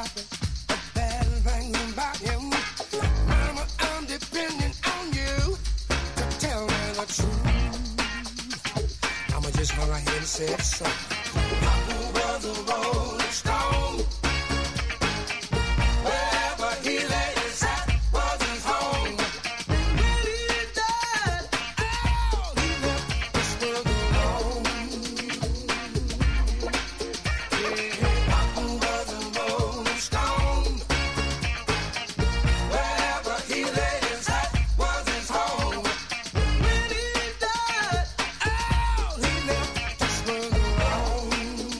nothing but bad things about him. Mama, I'm depending on you to tell me the truth. I'ma just go ahead and say it so. Papa was a rolling stone. Wherever he laid his hat was his home. When he died, oh, he left this world alone. Yeah, Papa was a rolling stone. Wherever he laid his hat was his home. When he died, oh, he left this world alone.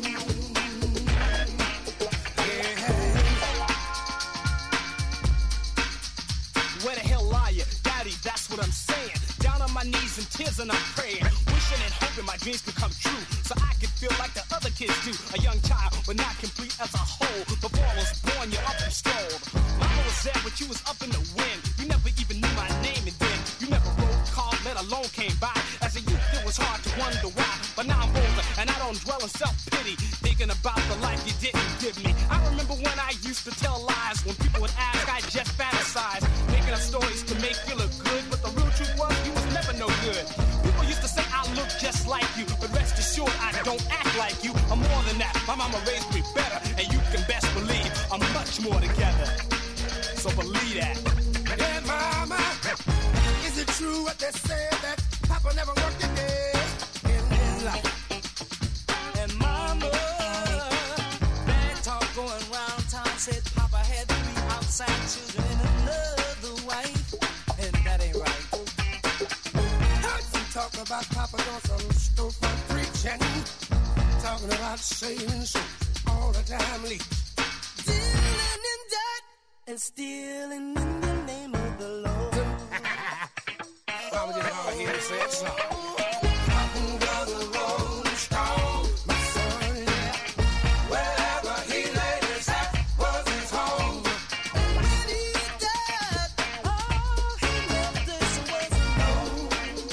Where the hell are you? Daddy, that's what I'm saying. Down on my knees in tears and I'm praying. Wishing and hoping my dreams could come true. So I could feel like the other kids do. A young child, but not complete as a whole. Before I was born, you're up and strolled. Mama was there, but you was up in the wind. You never even knew my name, and then you never wrote, called, let alone came by. As a youth, it was hard to wonder why. But now I'm older, and I don't dwell in self-pity. Thinking about the life you didn't give me. I remember when I used to tell lies. When people would ask, I just fantasize. Making up stories to make you look good. But the real truth was, you was never no good. People used to say I look just like you. But rest assured, I don't act like you. I'm more than that. My mama raised me better. And you can best believe I'm much more together. So believe that. Yeah, mama, is it true what they say that Papa never worked a day in his life? And mama, bad talk going round town said Papa had three outside children and another wife. And that ain't right. Heard some talk about Papa doing some storefront preaching, talking about saving souls all the time, Lee. Dealing in debt and stealing in the name of the Lord. Mama just go ahead and say it so. Papa was a rolling stone, my son, yeah. Wherever he laid his hat was his home. And when he died, all he left this was alone.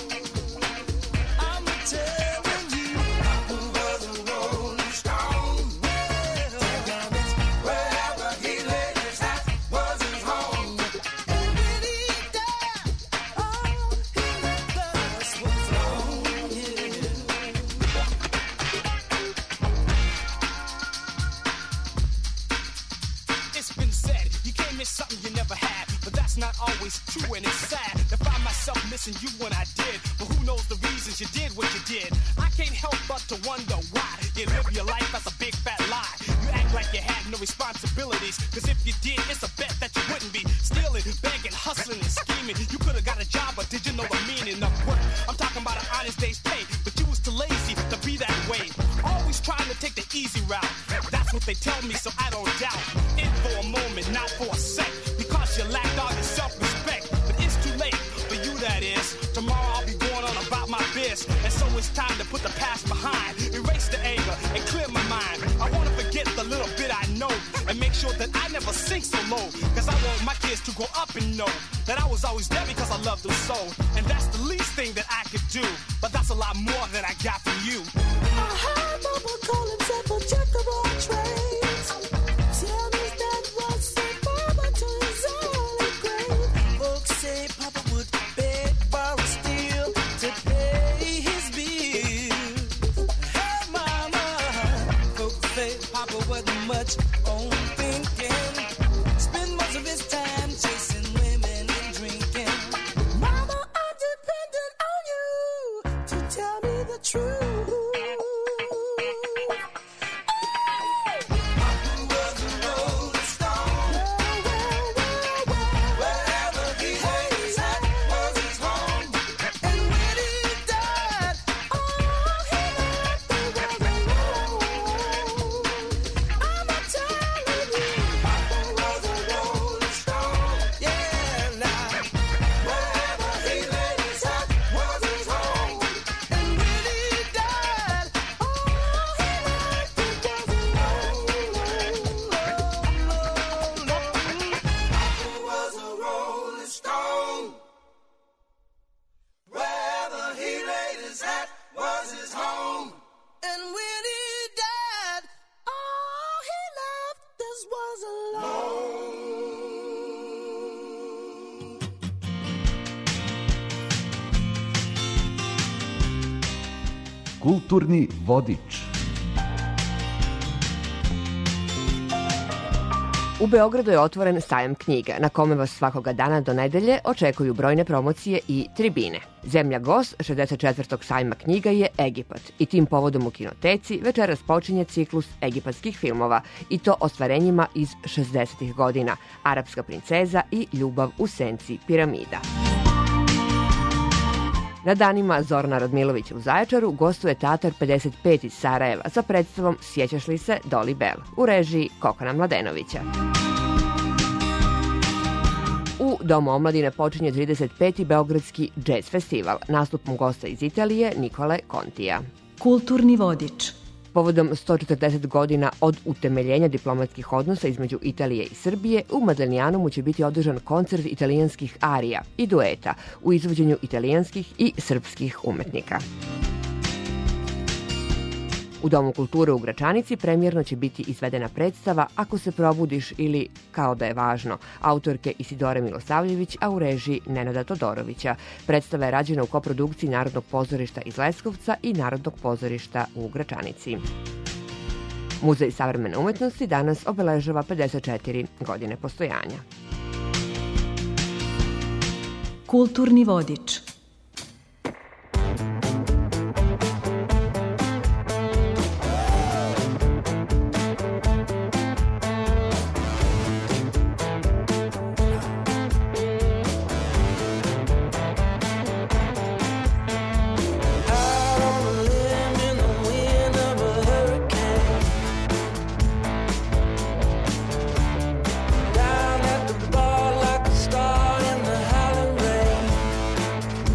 I'm telling you, Papa was a rolling stone. Wherever he laid his hat was his home. And when he died, all he left us was alone. Yeah. It's been said, you can't miss something you never had. But that's not always true, and it's sad to find myself missing you when I did. But who knows the reasons you did what you did? I can't help but to wonder why you live your life as a big fat lie. You act like you had no responsibilities, cause if you did, it's a bet that you wouldn't be stealing, begging, hustling, and scheming. You could've got a job, but did you know the meaning of work? I'm talking about an honest day's pay, but you was too lazy to be that way. Always trying to take the easy route. That's what they tell me, so I don't doubt. In for a moment, not for a sec, because you lacked all your self-respect. But it's too late for you, that is. Tomorrow I'll be going on about my biz, and so it's time to put the past behind, erase the anger, and clear my mind. I wanna forget the little bit I know, and make sure that I never sink so low. Cause I want my kids to grow up and know that I was always there because I loved them so. And that's the least thing that I could do, but that's a lot more than I got from you. I heard Papa call himself a jack of all trades. Tell me that was so Papa to his early grave. Folks say Papa would beg, borrow, steal to pay his bills. Hey, mama, folks say Papa wasn't much on thinking. Spend most of his time chasing women and drinking. Mama, I'm dependent on you to tell me the truth. I'ma tell Kulturni vodič. U Beogradu je otvoren sajam knjiga, na kome vas svakoga dana do nedelje očekuju brojne promocije i tribine. Zemlja gost šezdeset četvrtog sajma knjiga je Egipat i tim povodom u kinoteci večeras počinje ciklus egipatskih filmova i to ostvarenjima iz šezdesetih godina, Arapska princeza i Ljubav u senci piramida. Na danima Zorana Radmilovića u Zaječaru gostuje Teatar pedeset pet iz Sarajeva sa predstavom Sjećaš li se Doli Bell u režiji Kokana Mladenovića. U Domu omladine počinje trideset peti Beogradski džez festival nastupom gosta iz Italije Nikole Kontija. Kulturni vodič. Povodom sto četrdeset godina od utemeljenja diplomatskih odnosa između Italije i Srbije, u Madlenijanumu će biti održan koncert italijanskih arija i dueta u izvođenju italijanskih i srpskih umetnika. U Domu kulture u Gračanici premijerno će biti izvedena predstava Ako se probudiš ili Kao da je važno, autorke Isidore Milosavljević, a u režiji Nenada Todorovića. Predstava je rađena u koprodukciji Narodnog pozorišta iz Leskovca i Narodnog pozorišta u Gračanici. Muzej savremene umetnosti danas obeležava pedeset četiri godine postojanja. Kulturni vodič. Down at the bar like a star in the howling rain.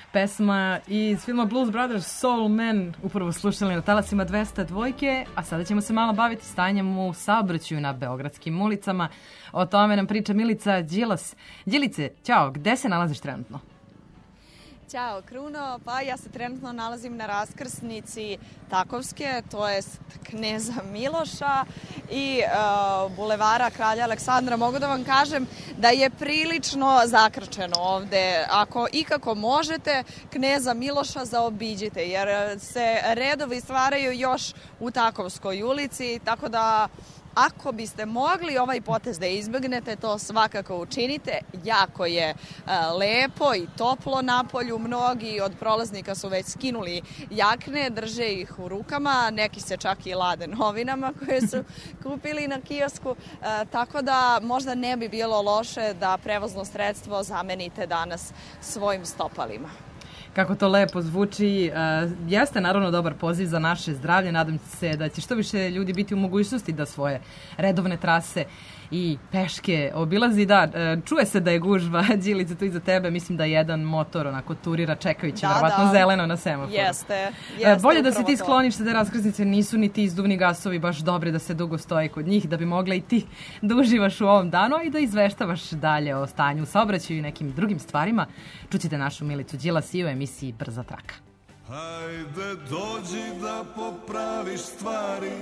Pesma iz filma Blues Brothers, Soul Man, upravo slušali na talasima dvesta dvojke, a sada ćemo se malo baviti stanjem u saobraćaju na beogradskim ulicama. O tome nam priča Milica Đilas. Đilice, ćao, gde se nalaziš trenutno? Ćao Kruno, pa ja se trenutno nalazim na raskrsnici Takovske, to jest Kneza Miloša i uh, bulevara Kralja Aleksandra. Mogu da vam kažem da je prilično zakrčeno ovde. Ako ikako možete, Kneza Miloša zaobiđite, jer se redovi stvaraju još u Takovskoj ulici, tako da ako biste mogli ovaj potez da izbegnete, to svakako učinite. Jako je uh, lepo i toplo napolju. Mnogi od prolaznika su već skinuli jakne, drže ih u rukama. Neki se čak i lade novinama koje su kupili na kiosku. Uh, tako da možda ne bi bilo loše da prevozno sredstvo zamenite danas svojim stopalima. Kako to lepo zvuči. Uh, jeste naravno dobar poziv za naše zdravlje. Nadam se da će što više ljudi biti u mogućnosti da svoje redovne trase i peške obilazi. Da, uh, čuje se da je gužva, Đilice, tu iza tebe. Mislim da jedan motor onako turira čekajući da, verovatno da. zeleno na semaforu. Jeste, jeste. Uh, bolje da se ti to. skloniš da raskrsnice nisu ni ti izduvni gasovi baš dobri da se dugo stoji kod njih, da bi mogla i ti da uživaš u ovom danu i da izveštavaš dalje o stanju u saobraćaju i nekim drugim stvarima. Čućete našu Milicu Đilas i u emisiji Brza traka. Hajde dođi da popraviš stvari.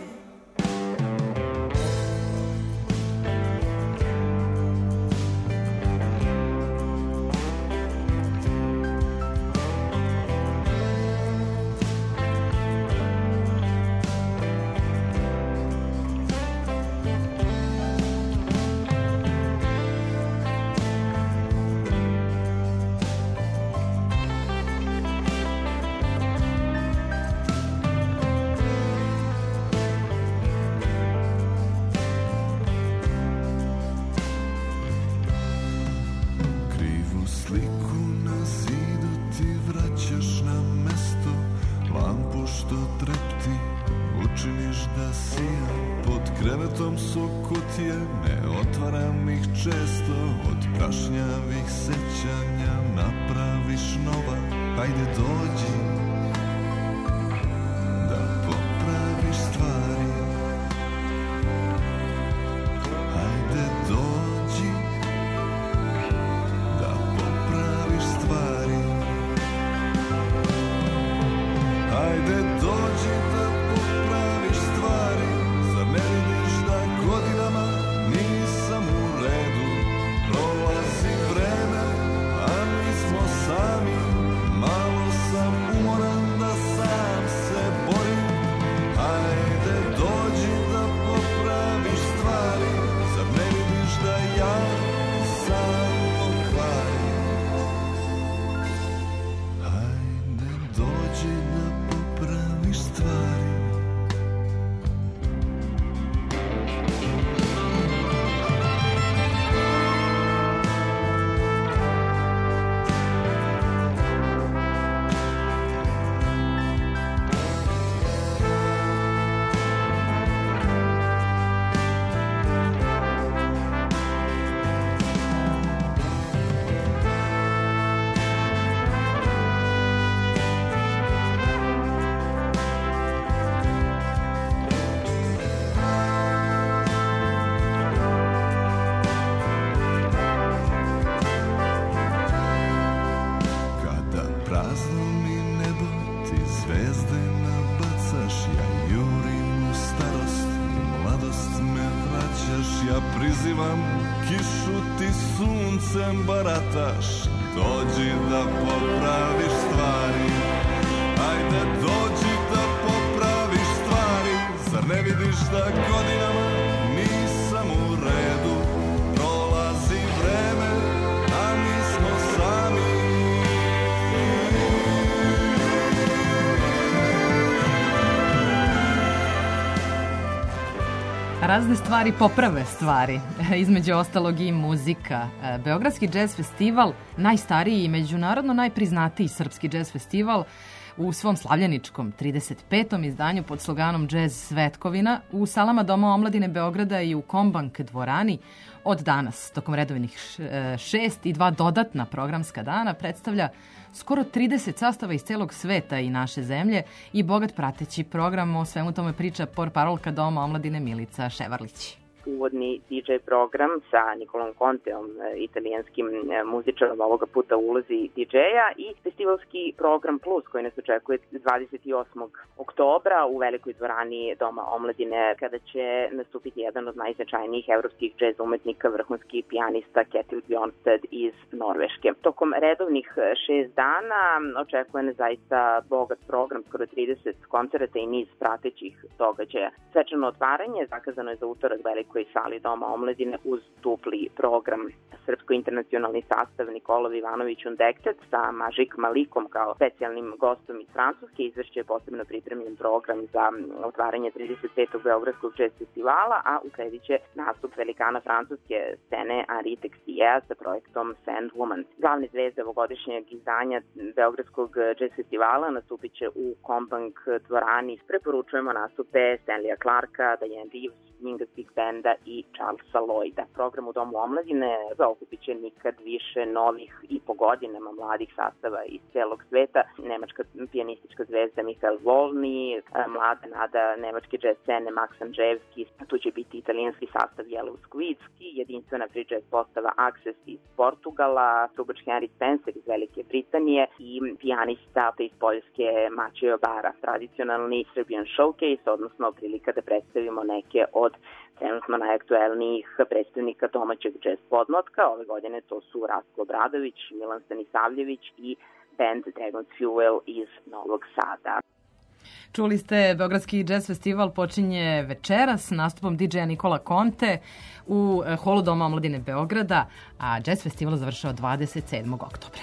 Prizivam kišu, ti suncem barataš. Dođi da popraviš stvari. Ajde dođi da popraviš stvari. Zar ne vidiš da godinama nisam u redu? Prolazi vreme, a mi smo sami. Razne stvari poprave stvari, između ostalog i muzika. Beogradski džez festival, najstariji i međunarodno najpriznatiji srpski džez festival, u svom slavljeničkom trideset petom izdanju pod sloganom Jazz Svetkovina u salama Doma omladine Beograda i u Kombank dvorani od danas, tokom redovnih šest i dva dodatna programska dana, predstavlja skoro trideset sastava iz celog sveta i naše zemlje i bogat prateći program. O svemu tome priča portparolka Doma omladine Milica Ševarlić. Uvodni D J program sa Nikolom Conteom, italijanskim muzičarom, ovoga puta u ulozi D J-a, i festivalski program Plus koji nas očekuje dvadeset osmog oktobra u velikoj dvorani Doma omladine, kada će nastupiti jedan od najznačajnijih evropskih džez umetnika, vrhunski pijanista Ketil Bjornstad iz Norveške. Tokom redovnih šest dana očekuje nas zaista bogat program, skoro trideset koncerata i niz pratećih događaja. Svečano otvaranje zakazano je za utorak velikoj sali Doma omladine uz dupli program. Srpsko-internacionalni sastav Nikolov Ivanović Undektet sa Mažik Malikom kao specijalnim gostom iz Francuske izvešće posebno pripremljen program za otvaranje trideset petog Beogradskog jazz festivala, a usledit će nastup velikana francuske scene Henri Textier sa projektom Sandwoman. Glavne zvezde ovogodišnjeg izdanja Beogradskog jazz festivala nastupit će u Kombank dvorani. Preporučujemo nastupe Stanleya Clarka, Diane Reeves, Mingus Big Banda i Charlesa Lloyda. Program u Domu omladine zaokupit će nikad više novih i po godinama mladih sastava iz celog sveta. Nemačka pijanistička zvezda Michael Volny, mlada nada nemačke jazz scene Max Andrzejewski, tu će biti italijanski sastav Yellow Squidski, jedinstvena free jazz postava Access iz Portugala, trubač Henry Spencer iz Velike Britanije i pijanista iz Poljske Maciej Bara. Tradicionalni Serbian Showcase, odnosno prilika da predstavimo neke od trenutno najaktuelnijih predstavnika domaćeg jazz podmlatka. Ove godine to su Rastko Obradović, Milan Stanisavljević i band Dragon's Fuel iz Novog Sada. Čuli ste, Beogradski jazz festival počinje večeras nastupom D J-a Nikola Conte u holu Doma omladine Beograda, a jazz festival završava dvadeset sedmog oktobra.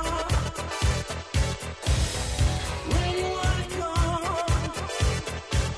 When you wanna come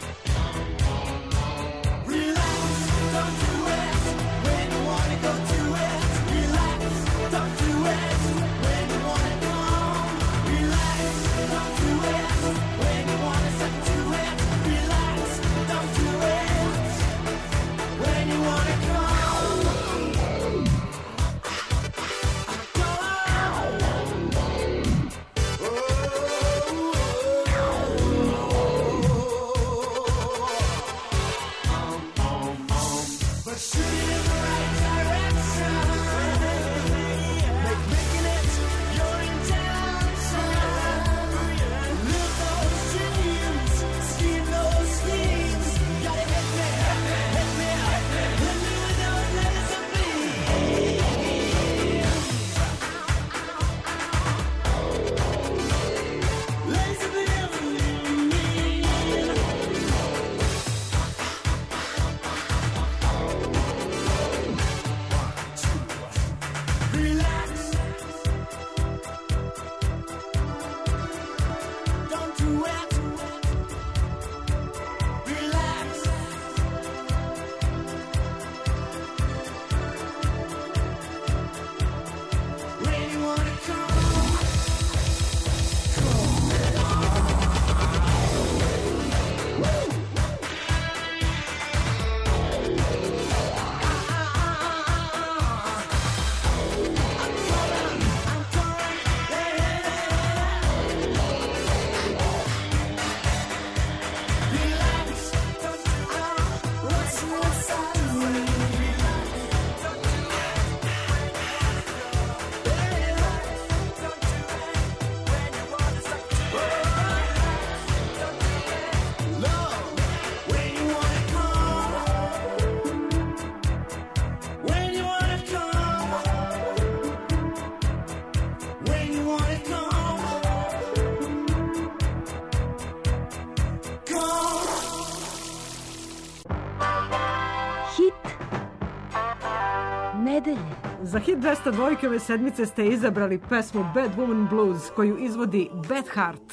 Za hit dvesta dva ove sedmice ste izabrali pesmu Bad Woman Blues koju izvodi Bad Heart.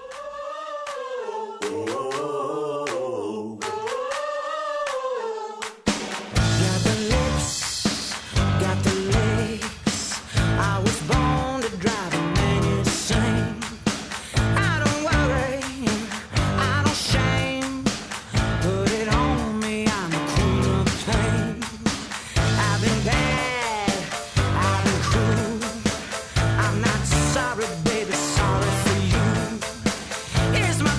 Sorry, baby, sorry for you. Here's my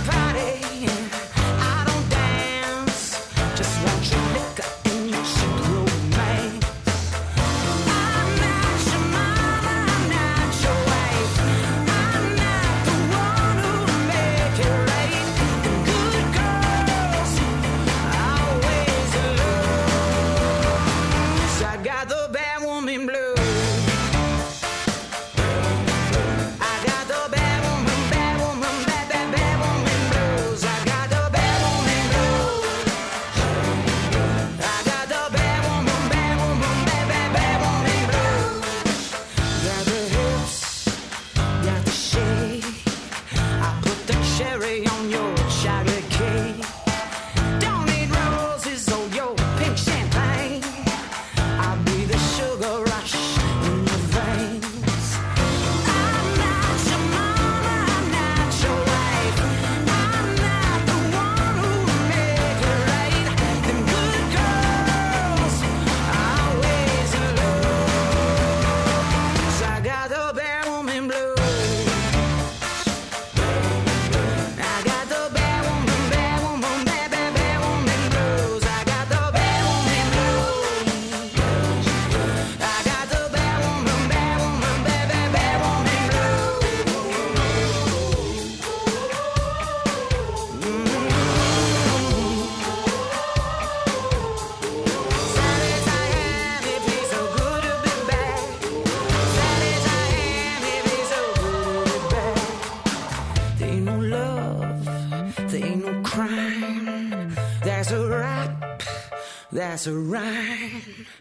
That's a rhyme.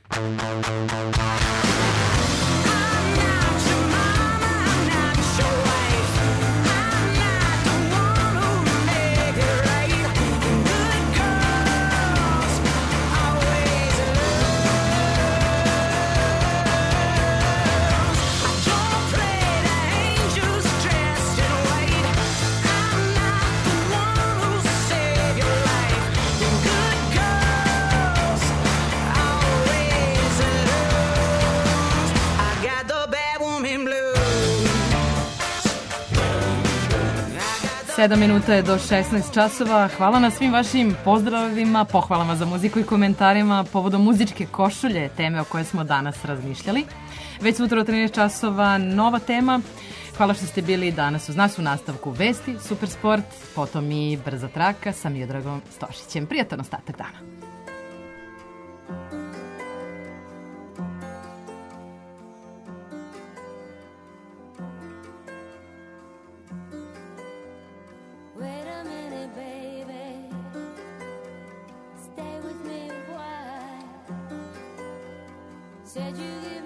sedam minuta je do šesnaest časova. Hvala na svim vašim pozdravima, pohvalama za muziku i komentarima povodom muzičke košulje, teme o kojoj smo danas razmišljali. Već sutra u trinaest časova nova tema. Hvala što ste bili danas uz nas u nastavku Vesti, Supersport, potom i Brza traka sa Miodragom Stošićem. Prijatan ostatak dana. Wait a minute, baby. Stay with me a while. Said you give